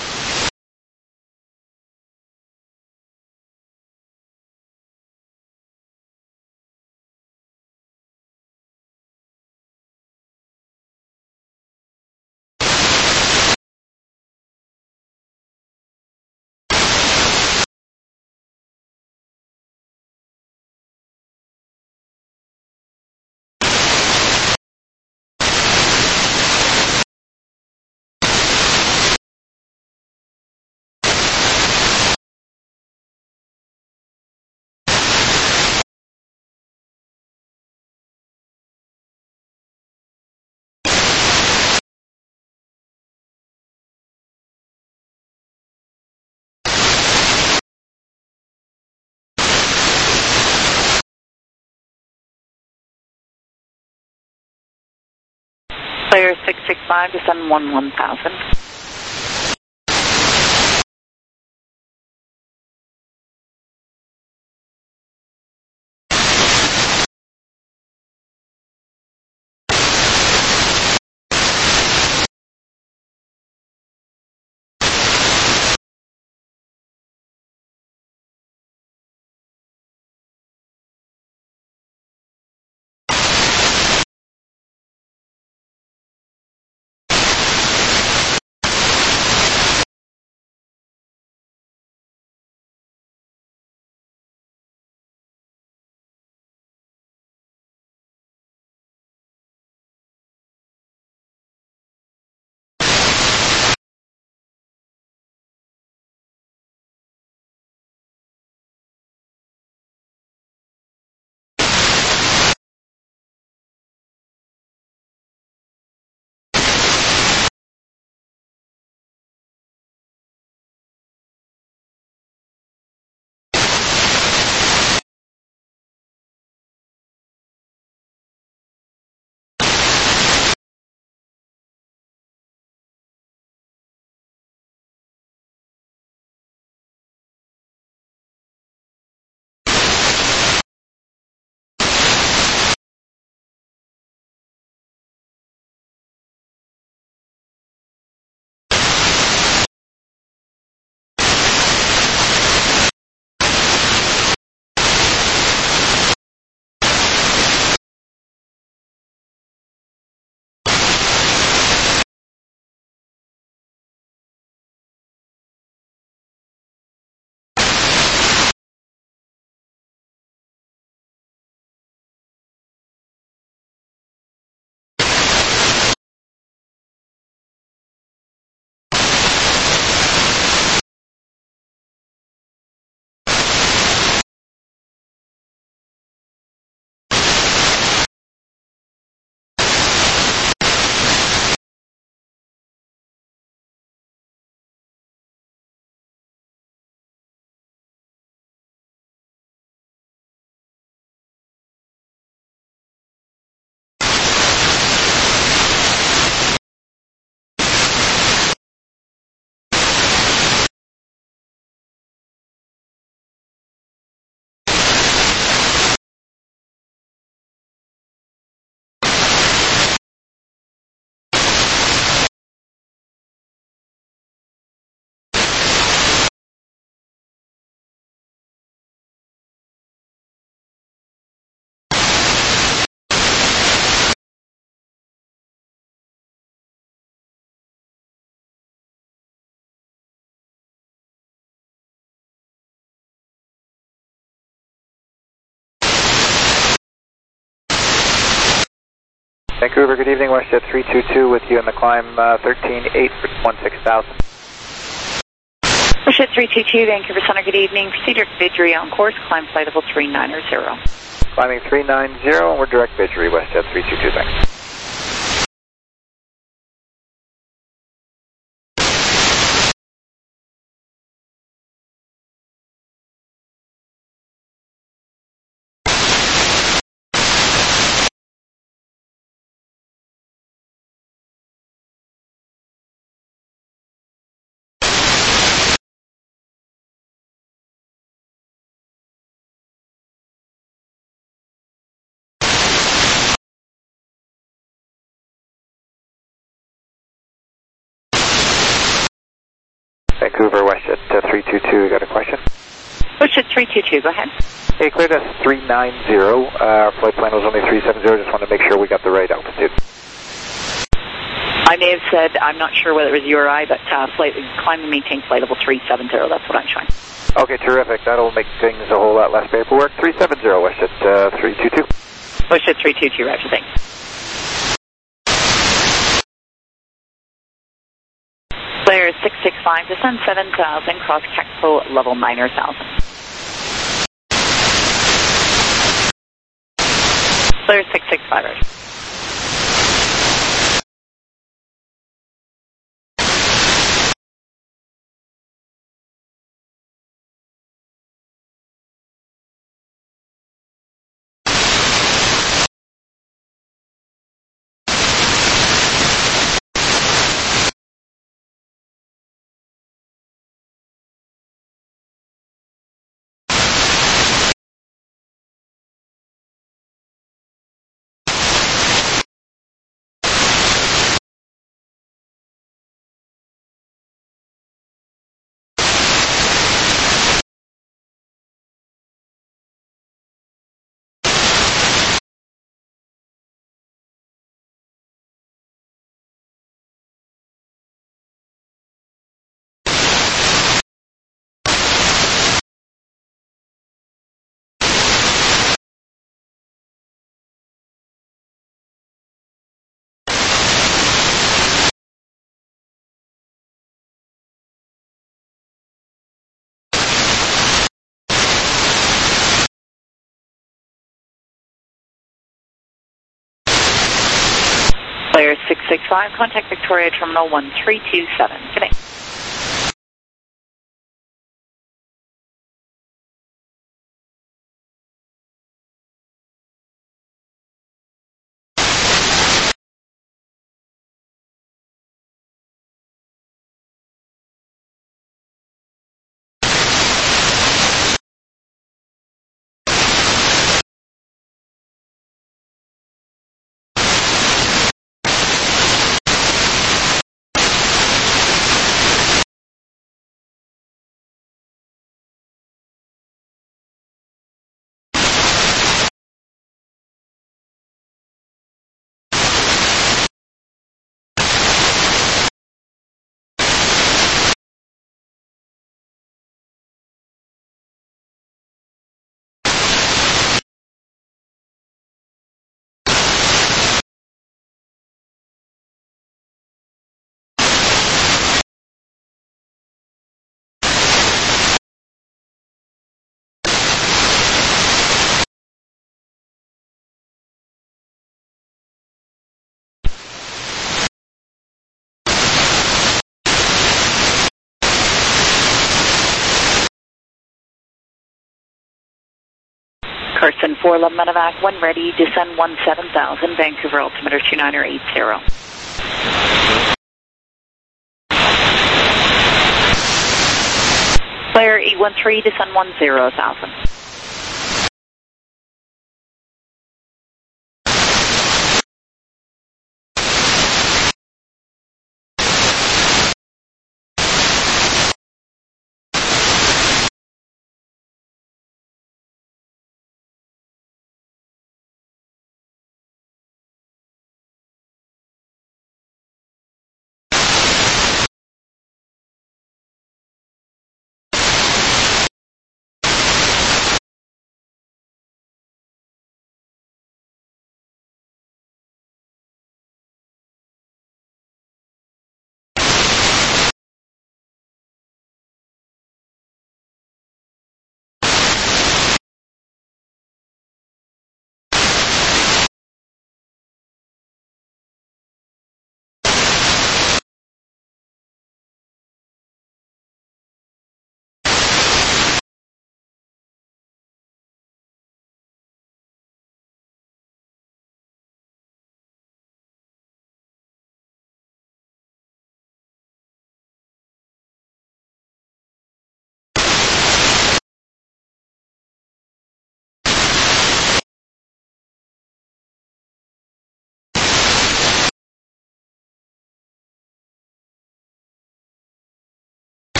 Clear 665, descend 1000. Vancouver, good evening, WestJet 322 with you in the climb 13-8 for 16,000. Bullshit 322, Vancouver Center, good evening. Proceed direct Vidgery on course, climb flight level 390. Climbing 390, and we're direct Vidgery, WestJet 322, thanks. Vancouver, WestJet 322, you got a question? Bullshit 322, go ahead. Hey, cleared us 390. Flight plan was only 370. Just wanted to make sure we got the right altitude. I may have said, I'm not sure whether it was you or I, but climb and maintain flight level 370. That's what I'm showing. Okay, terrific. That'll make things a whole lot less paperwork. 370, WestJet 322. Bullshit 322, roger, thanks. Player 665, descend 7,000, cross Kexpo level 9,000. Player 665, roger. Player 665, contact Victoria Terminal 1327. Good day. Carson 411 medevac, when ready, descend 17,000, Vancouver altimeter 2980. Player 813, descend 10,000.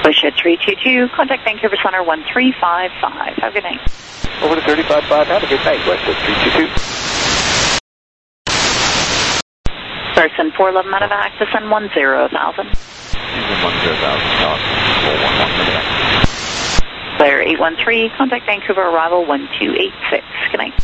WestJet 322, contact Vancouver Center 1355. Have a good night. Over to 35.5, have a good night, WestJet 322. Person 411 medevac, descend 10,000. Using 10,000, Player 813, contact Vancouver arrival 1286. Good night.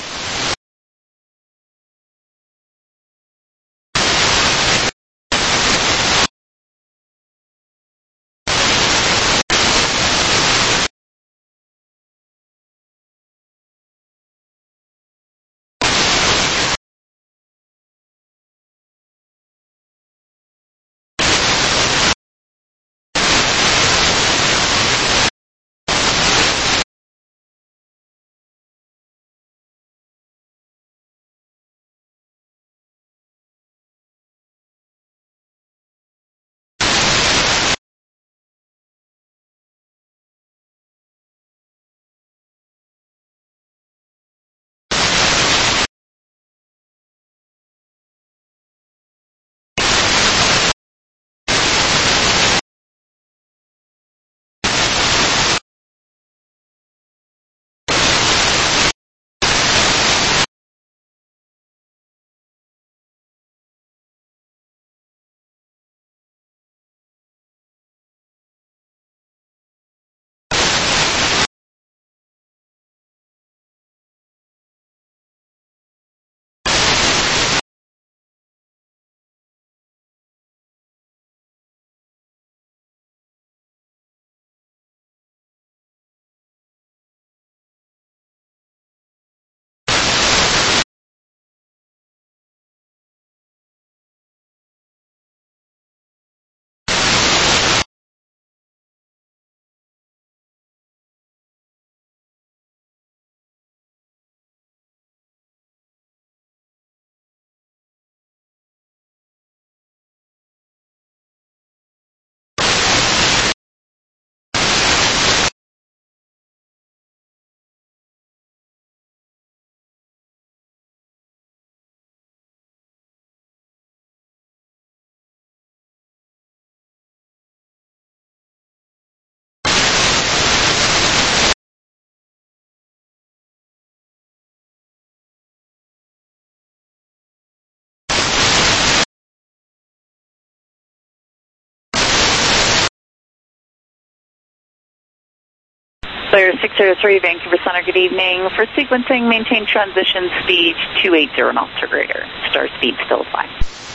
Player 603, Vancouver Center, good evening. For sequencing, maintain transition speed 280 knots or greater. Star speed still apply.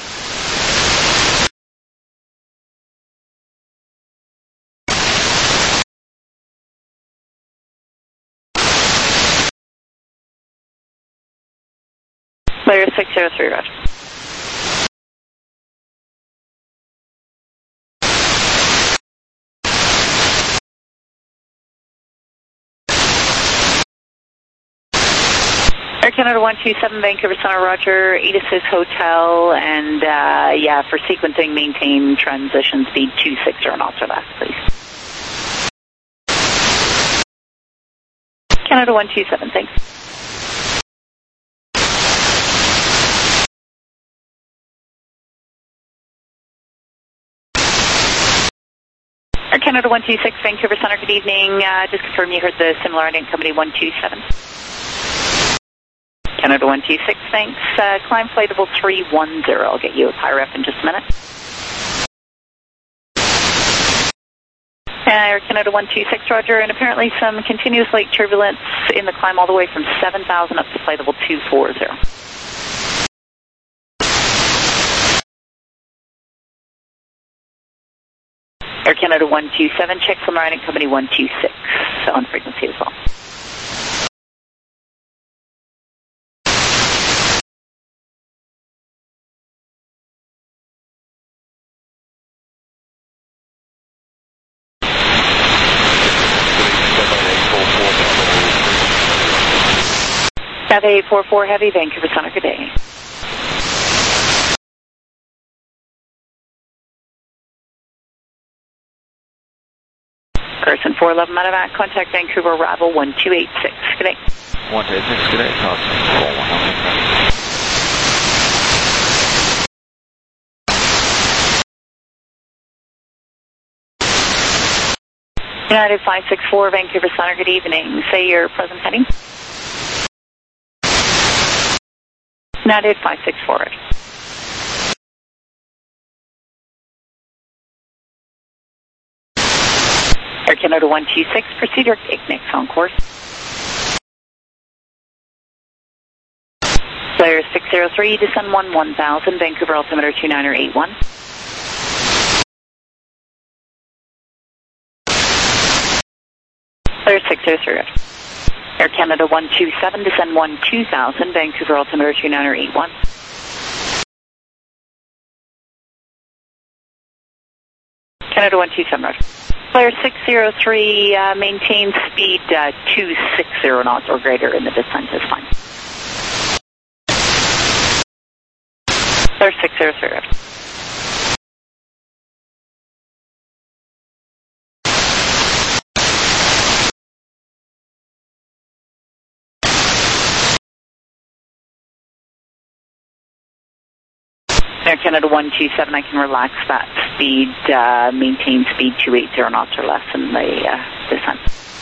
Player 603, roger. Air Canada 127, Vancouver Center, roger, Edith's Hotel, and yeah, for sequencing, maintain transition speed 260 knots or less, please. Canada 127, thanks. Air Canada 126, Vancouver Center, good evening. Just confirm you heard the similar identity company 127. Canada 126, thanks. Climb flight level 310. I'll get you with high ref in just a minute. Air Canada 126, roger, and apparently some continuous light turbulence in the climb all the way from 7,000 up to flight level 240. Air Canada 127, check from riding company 126 on frequency as well. Cathay 844 Heavy, Vancouver Center, good day. Person 411 medevac, contact Vancouver arrival 1286. Good day. 186, good day. Talk to me. United 564, Vancouver Center, good evening. Say your present heading. United 564. Air Canada 126, proceed direct Ignix on course. Flyer 603, descend 1000, Vancouver altimeter 2981. Flyer 603. Air Canada 127, descend 2000, Vancouver altimeter 2981. Canada 127, roger. Flyer 603, maintain speed 260 knots or greater in the descent is fine. Flyer 603, roger. Air Canada 127, I can relax that speed, maintain speed 280 knots or less in the descent.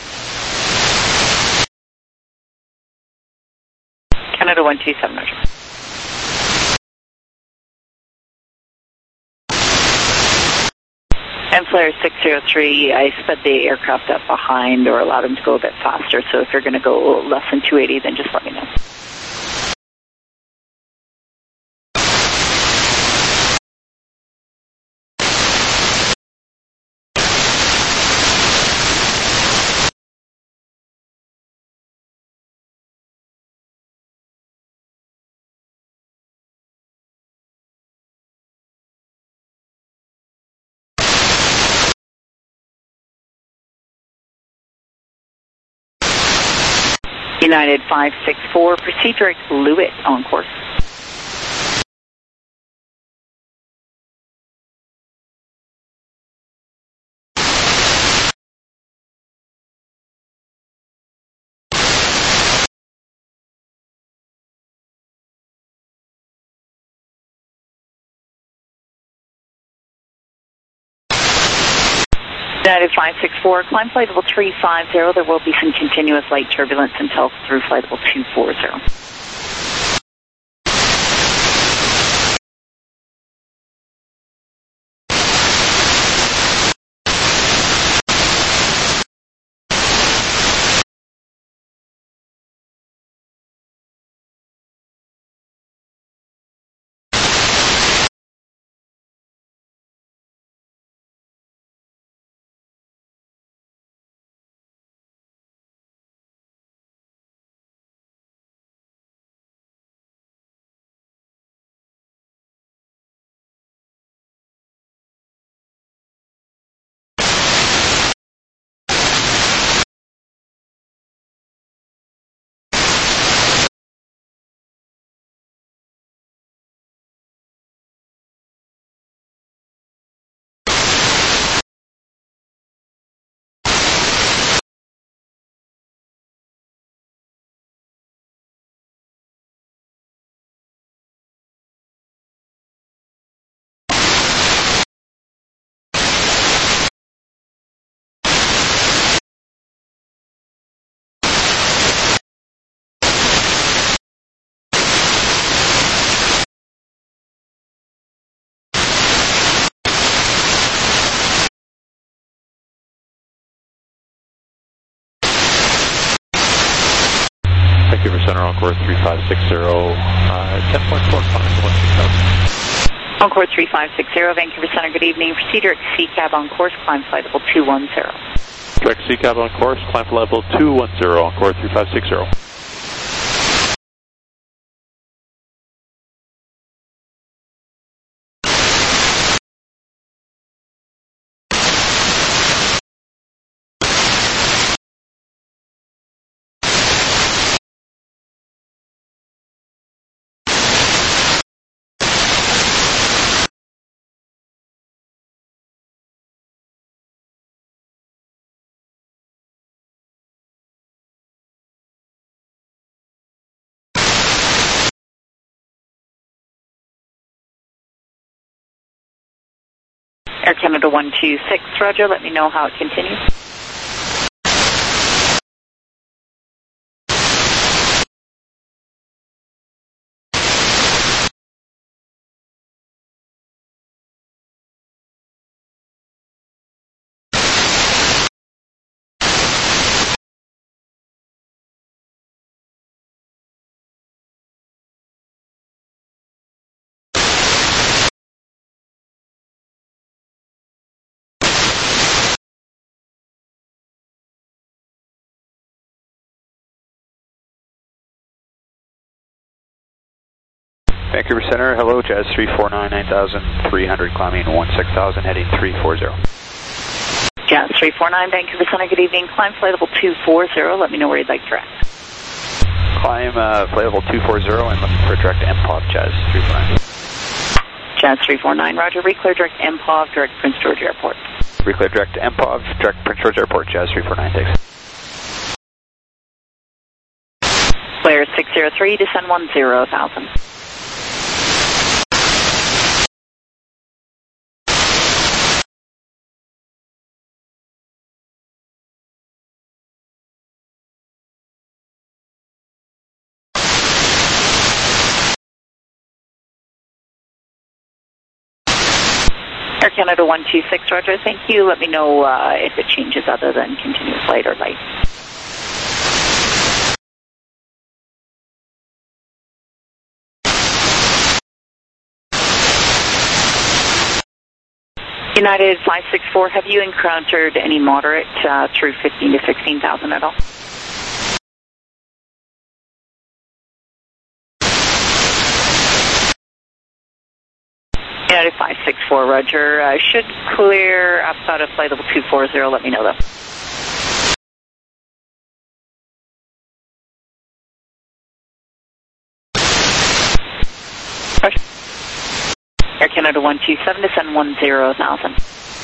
Canada 127, roger. And Flyer 603, I sped the aircraft up behind or allowed him to go a bit faster, so if you're going to go less than 280, then just let me know. United 564, proceed direct Lewitt on course. United 564, climb flight level 350. There will be some continuous light turbulence until through flight level 240. Vancouver Center on course 3560, 10.4 climbing 16000. On course 3560, Vancouver Center, good evening. Proceed direct CCAB on course, climb flight level 210. Direct CCAB on course, climb flight level 210 on course 3560. Air Canada 126, roger, let me know how it continues. Vancouver Center, hello, Jazz 349, 9,300, climbing 16,000, heading 340. Jazz 349, Vancouver Center, good evening. Climb flight level 240, let me know where you'd like direct. Climb flight level 240 and looking for direct MPOV, Jazz 349. Jazz 349, roger, reclear direct MPOV, direct Prince George Airport. Reclear direct MPOV, direct Prince George Airport, Jazz 349, thanks. Flare 603, descend 10,000. Air Canada 126, roger, thank you. Let me know if it changes other than continuous light or light. United 564, have you encountered any moderate through 15 to 16,000 at all? United 564, roger. Should clear outside of flight level 240, let me know though. Air Canada 127, descend 10,000.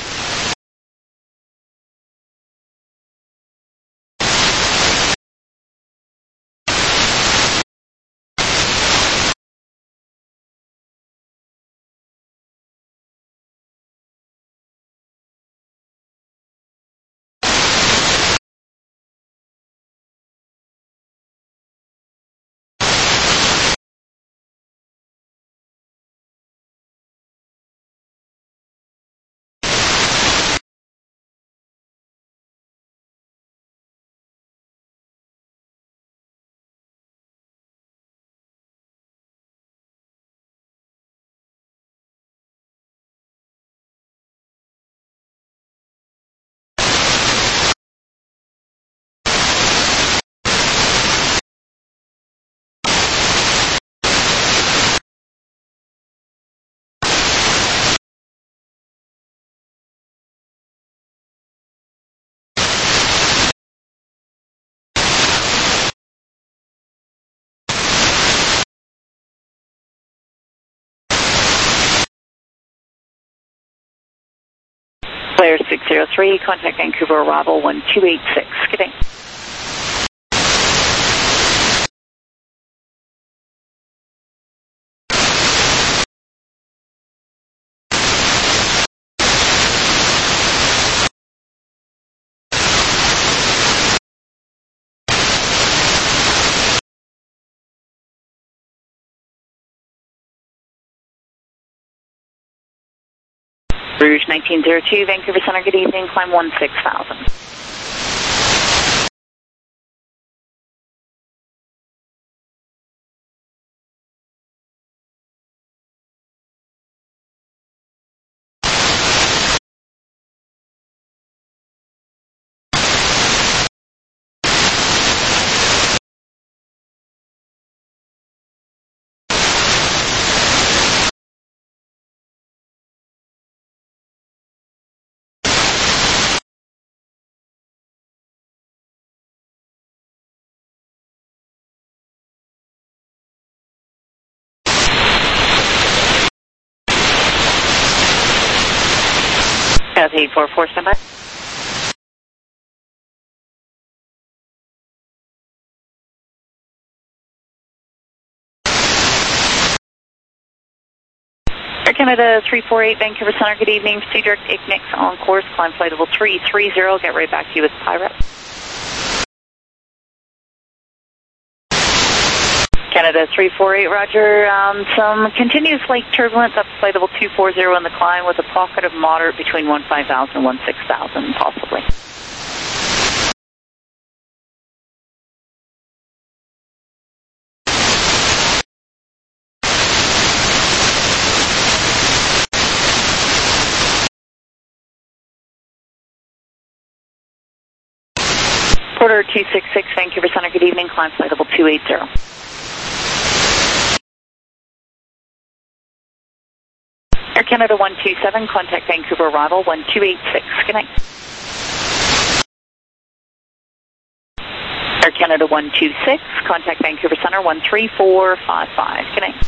Flare 603, contact Vancouver arrival 1286. Good day. Rouge 1902, Vancouver Center, good evening, climb 16,000. Jazz 844, stand by. Air Canada 348, Vancouver Center, good evening. Proceed direct Ignix on course, climb flight level 330, get right back to you with Pirate. Canada 348, roger. Some continuous light turbulence up to flight level 240 in the climb with a pocket of moderate between 15,000 and 16,000, possibly. Porter 266, Vancouver Center, good evening, climb flight level 280. Air Canada 127, contact Vancouver arrival 1286. Good night. Air Canada 126, contact Vancouver Center 13455. Good night.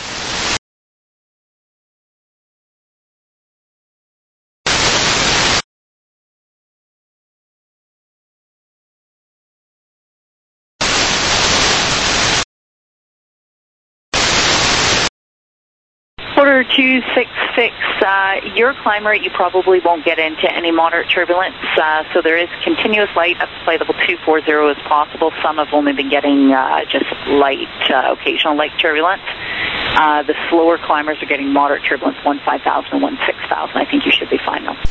Quarter 266, your climb rate, you probably won't get into any moderate turbulence, so there is continuous light up to flight level 240 as possible. Some have only been getting just light, occasional light turbulence. The slower climbers are getting moderate turbulence, 15,000 and 16,000. I think you should be fine though.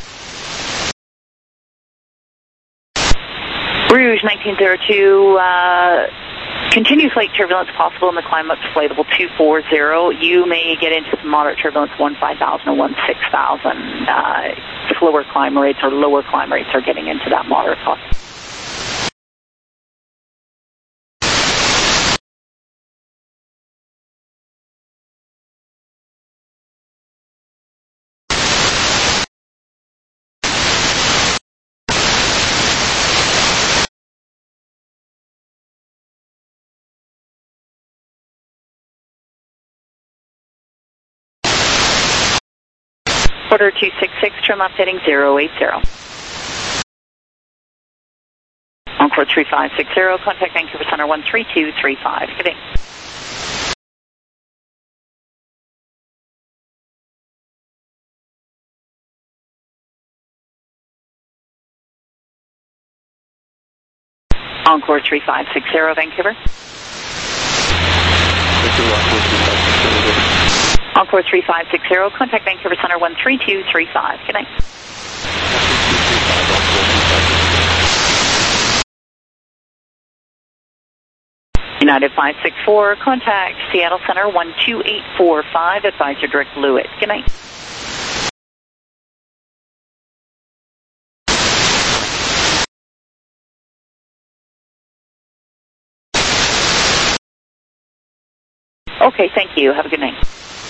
Rouge 1902, continuous light turbulence possible in the climb up to flight level 240. You may get into some moderate turbulence, 15,000 and 16,000. Slower climb rates or lower climb rates are getting into that moderate cost. Quarter 266, trim left heading 080. Encore 3560, contact Vancouver Center 13235. Good day. Encore 3560, Vancouver. Encore 3560, contact Vancouver Center 13235. Good night. United 564, contact Seattle Center 12845, advisor direct Lewitt. Good night. Okay, thank you. Have a good night.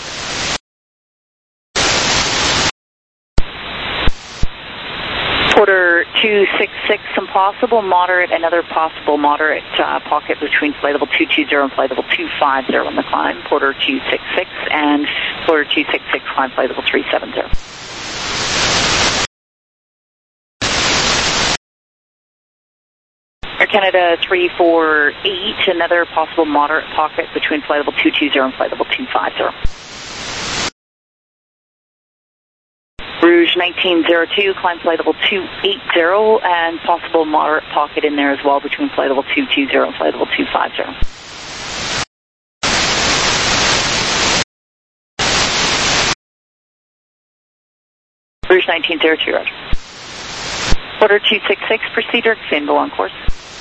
Quarter 266, some possible moderate, another possible moderate pocket between flight level 220 and flight level 250 on the climb. Quarter 266 and quarter 266 climb flight level 370. Air Canada 348, another possible moderate pocket between flight level 220 and flight level 250. Rouge 1902, climb flight level 280, and possible moderate pocket in there as well between flight level 220 and flight level 250. Rouge 1902, roger. Quarter 266, proceed direct Finville on course.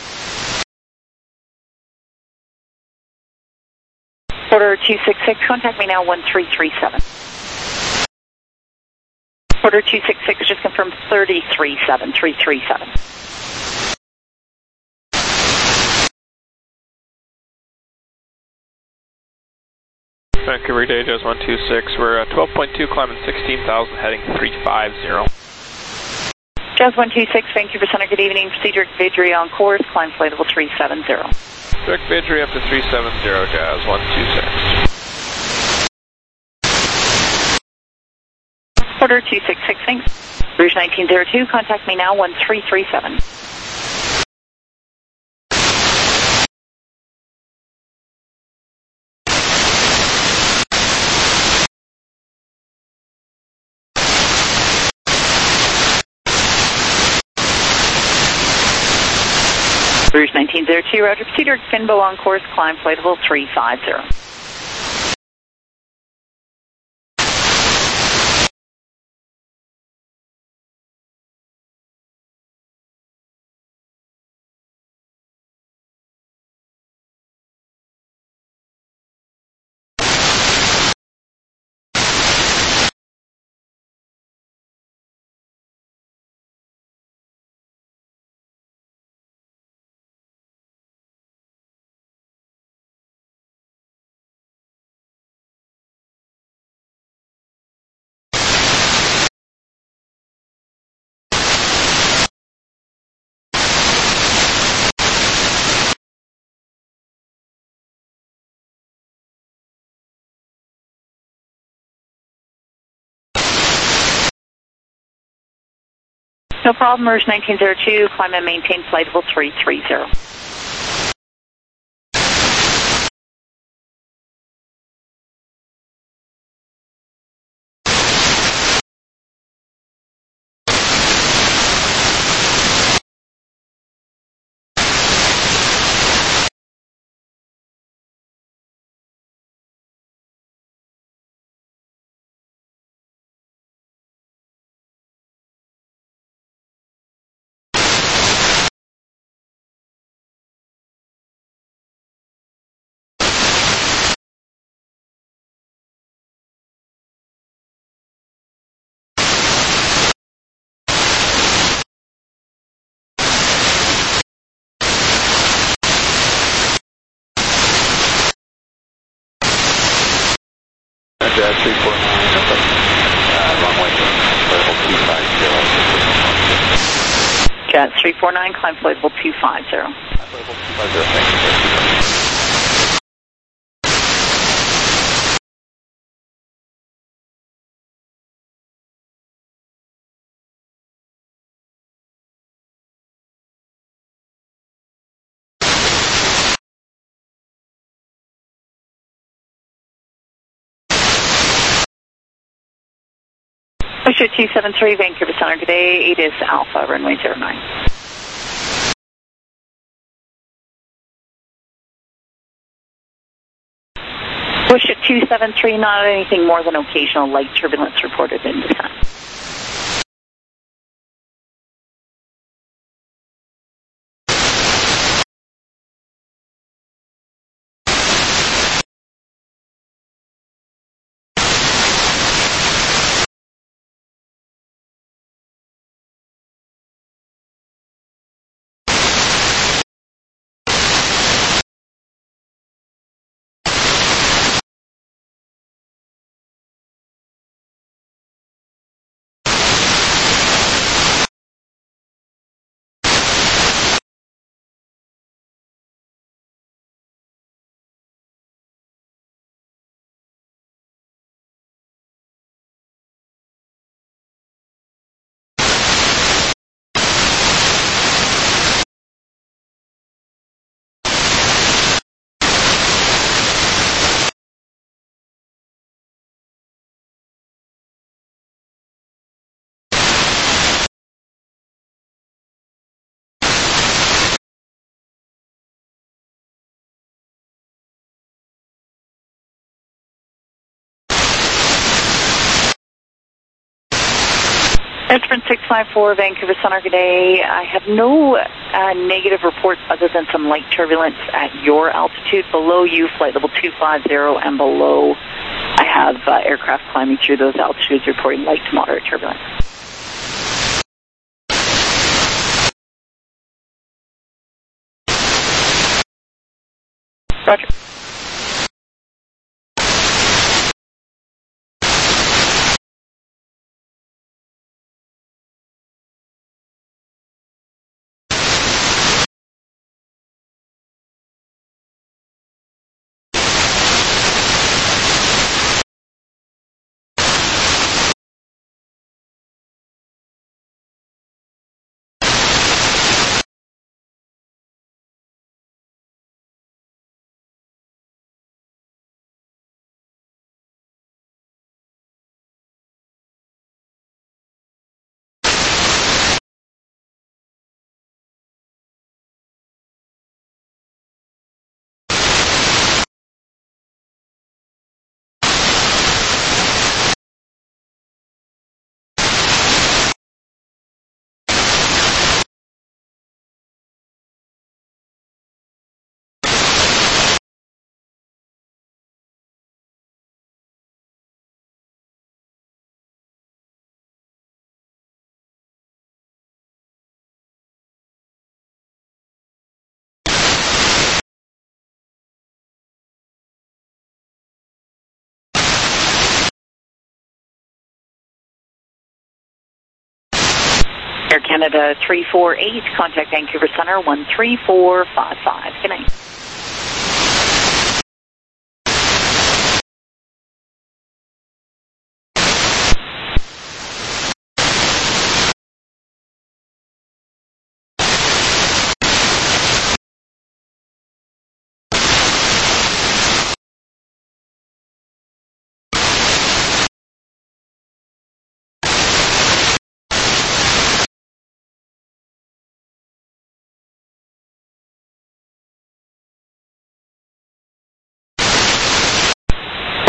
Quarter 266, contact me now 1337. Quarter 266, just confirmed 337. Vancouver Day, Jazz 126, we're at 12.2, climbing 16,000, heading 350. Jazz 126, Vancouver Center, good evening. Proceed direct Vidri on course, climb flight level 370. Direct Vidri up to 370, Jazz 126. Quarter 266, thanks. Rouge 1902, contact me now 1337. Rouge 1902, roger. Proceed direct Finbo on course, climb flight level 350. No problem, Rouge 1902, climb and maintain flight level 330. Jet 349, runway level 250. Jet 349, climb flight level 250. Flight level 250, thank you. Pusher 273, Vancouver Center, good day. It is Alpha, runway 09. Pusher 273, not anything more than occasional light turbulence reported in descent. Edgeburn 654, Vancouver Center, good day. I have no negative reports other than some light turbulence at your altitude. Below you, flight level 250, and below I have aircraft climbing through those altitudes reporting light to moderate turbulence. Roger. Air Canada 348, contact Vancouver Center 13455. Good night.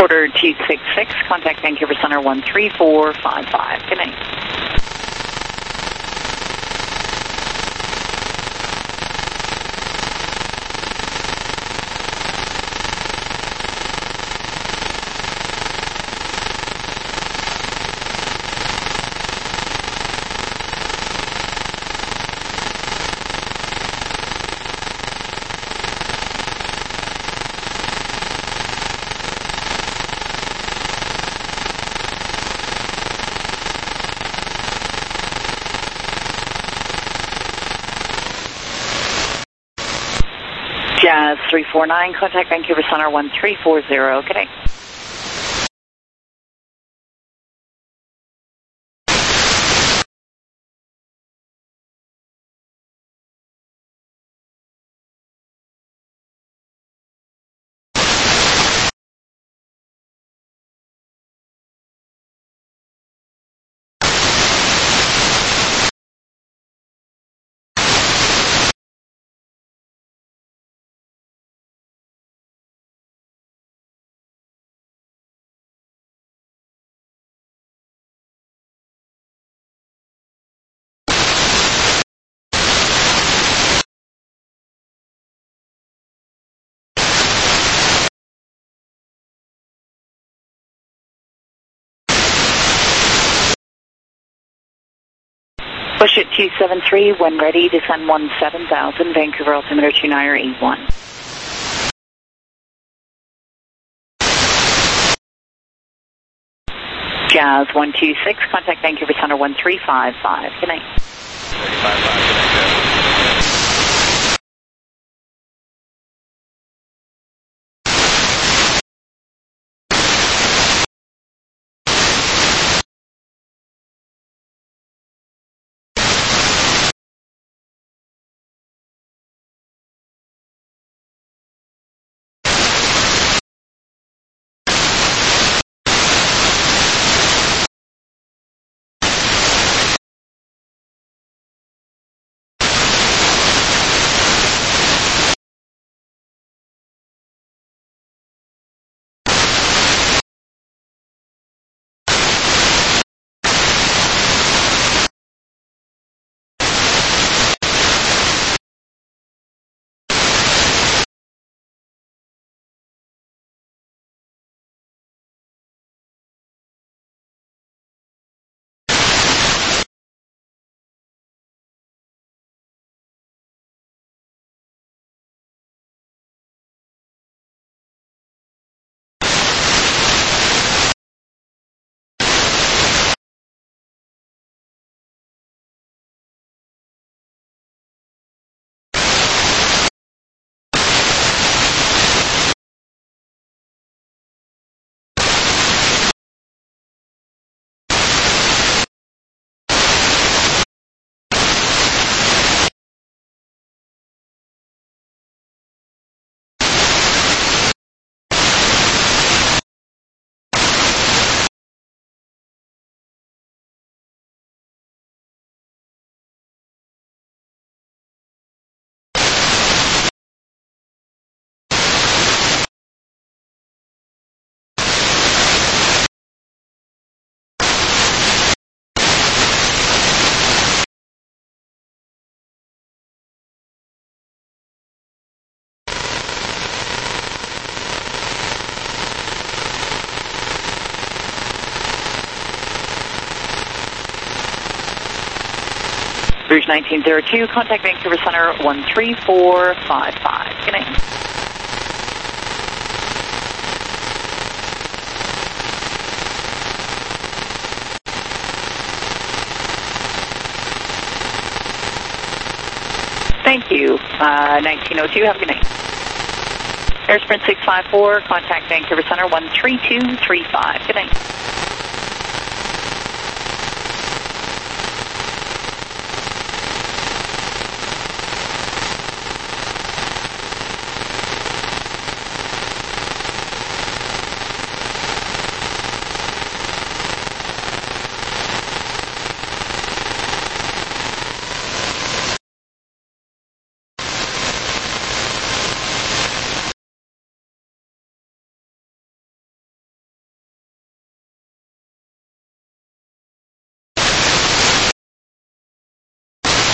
Porter 266, contact Vancouver Center 13455. Good night. Jazz 349, contact Vancouver Center 1340. Good day. Push it 273, when ready, descend 17,000, Vancouver altimeter 2981. Jazz 126, contact Vancouver Center 1355. Good night. 355, good night, Rouge 1902, contact Vancouver Center 13455. Good night. Thank you. 1902, have a good night. Air Sprint 654, contact Vancouver Center 13235. Good night.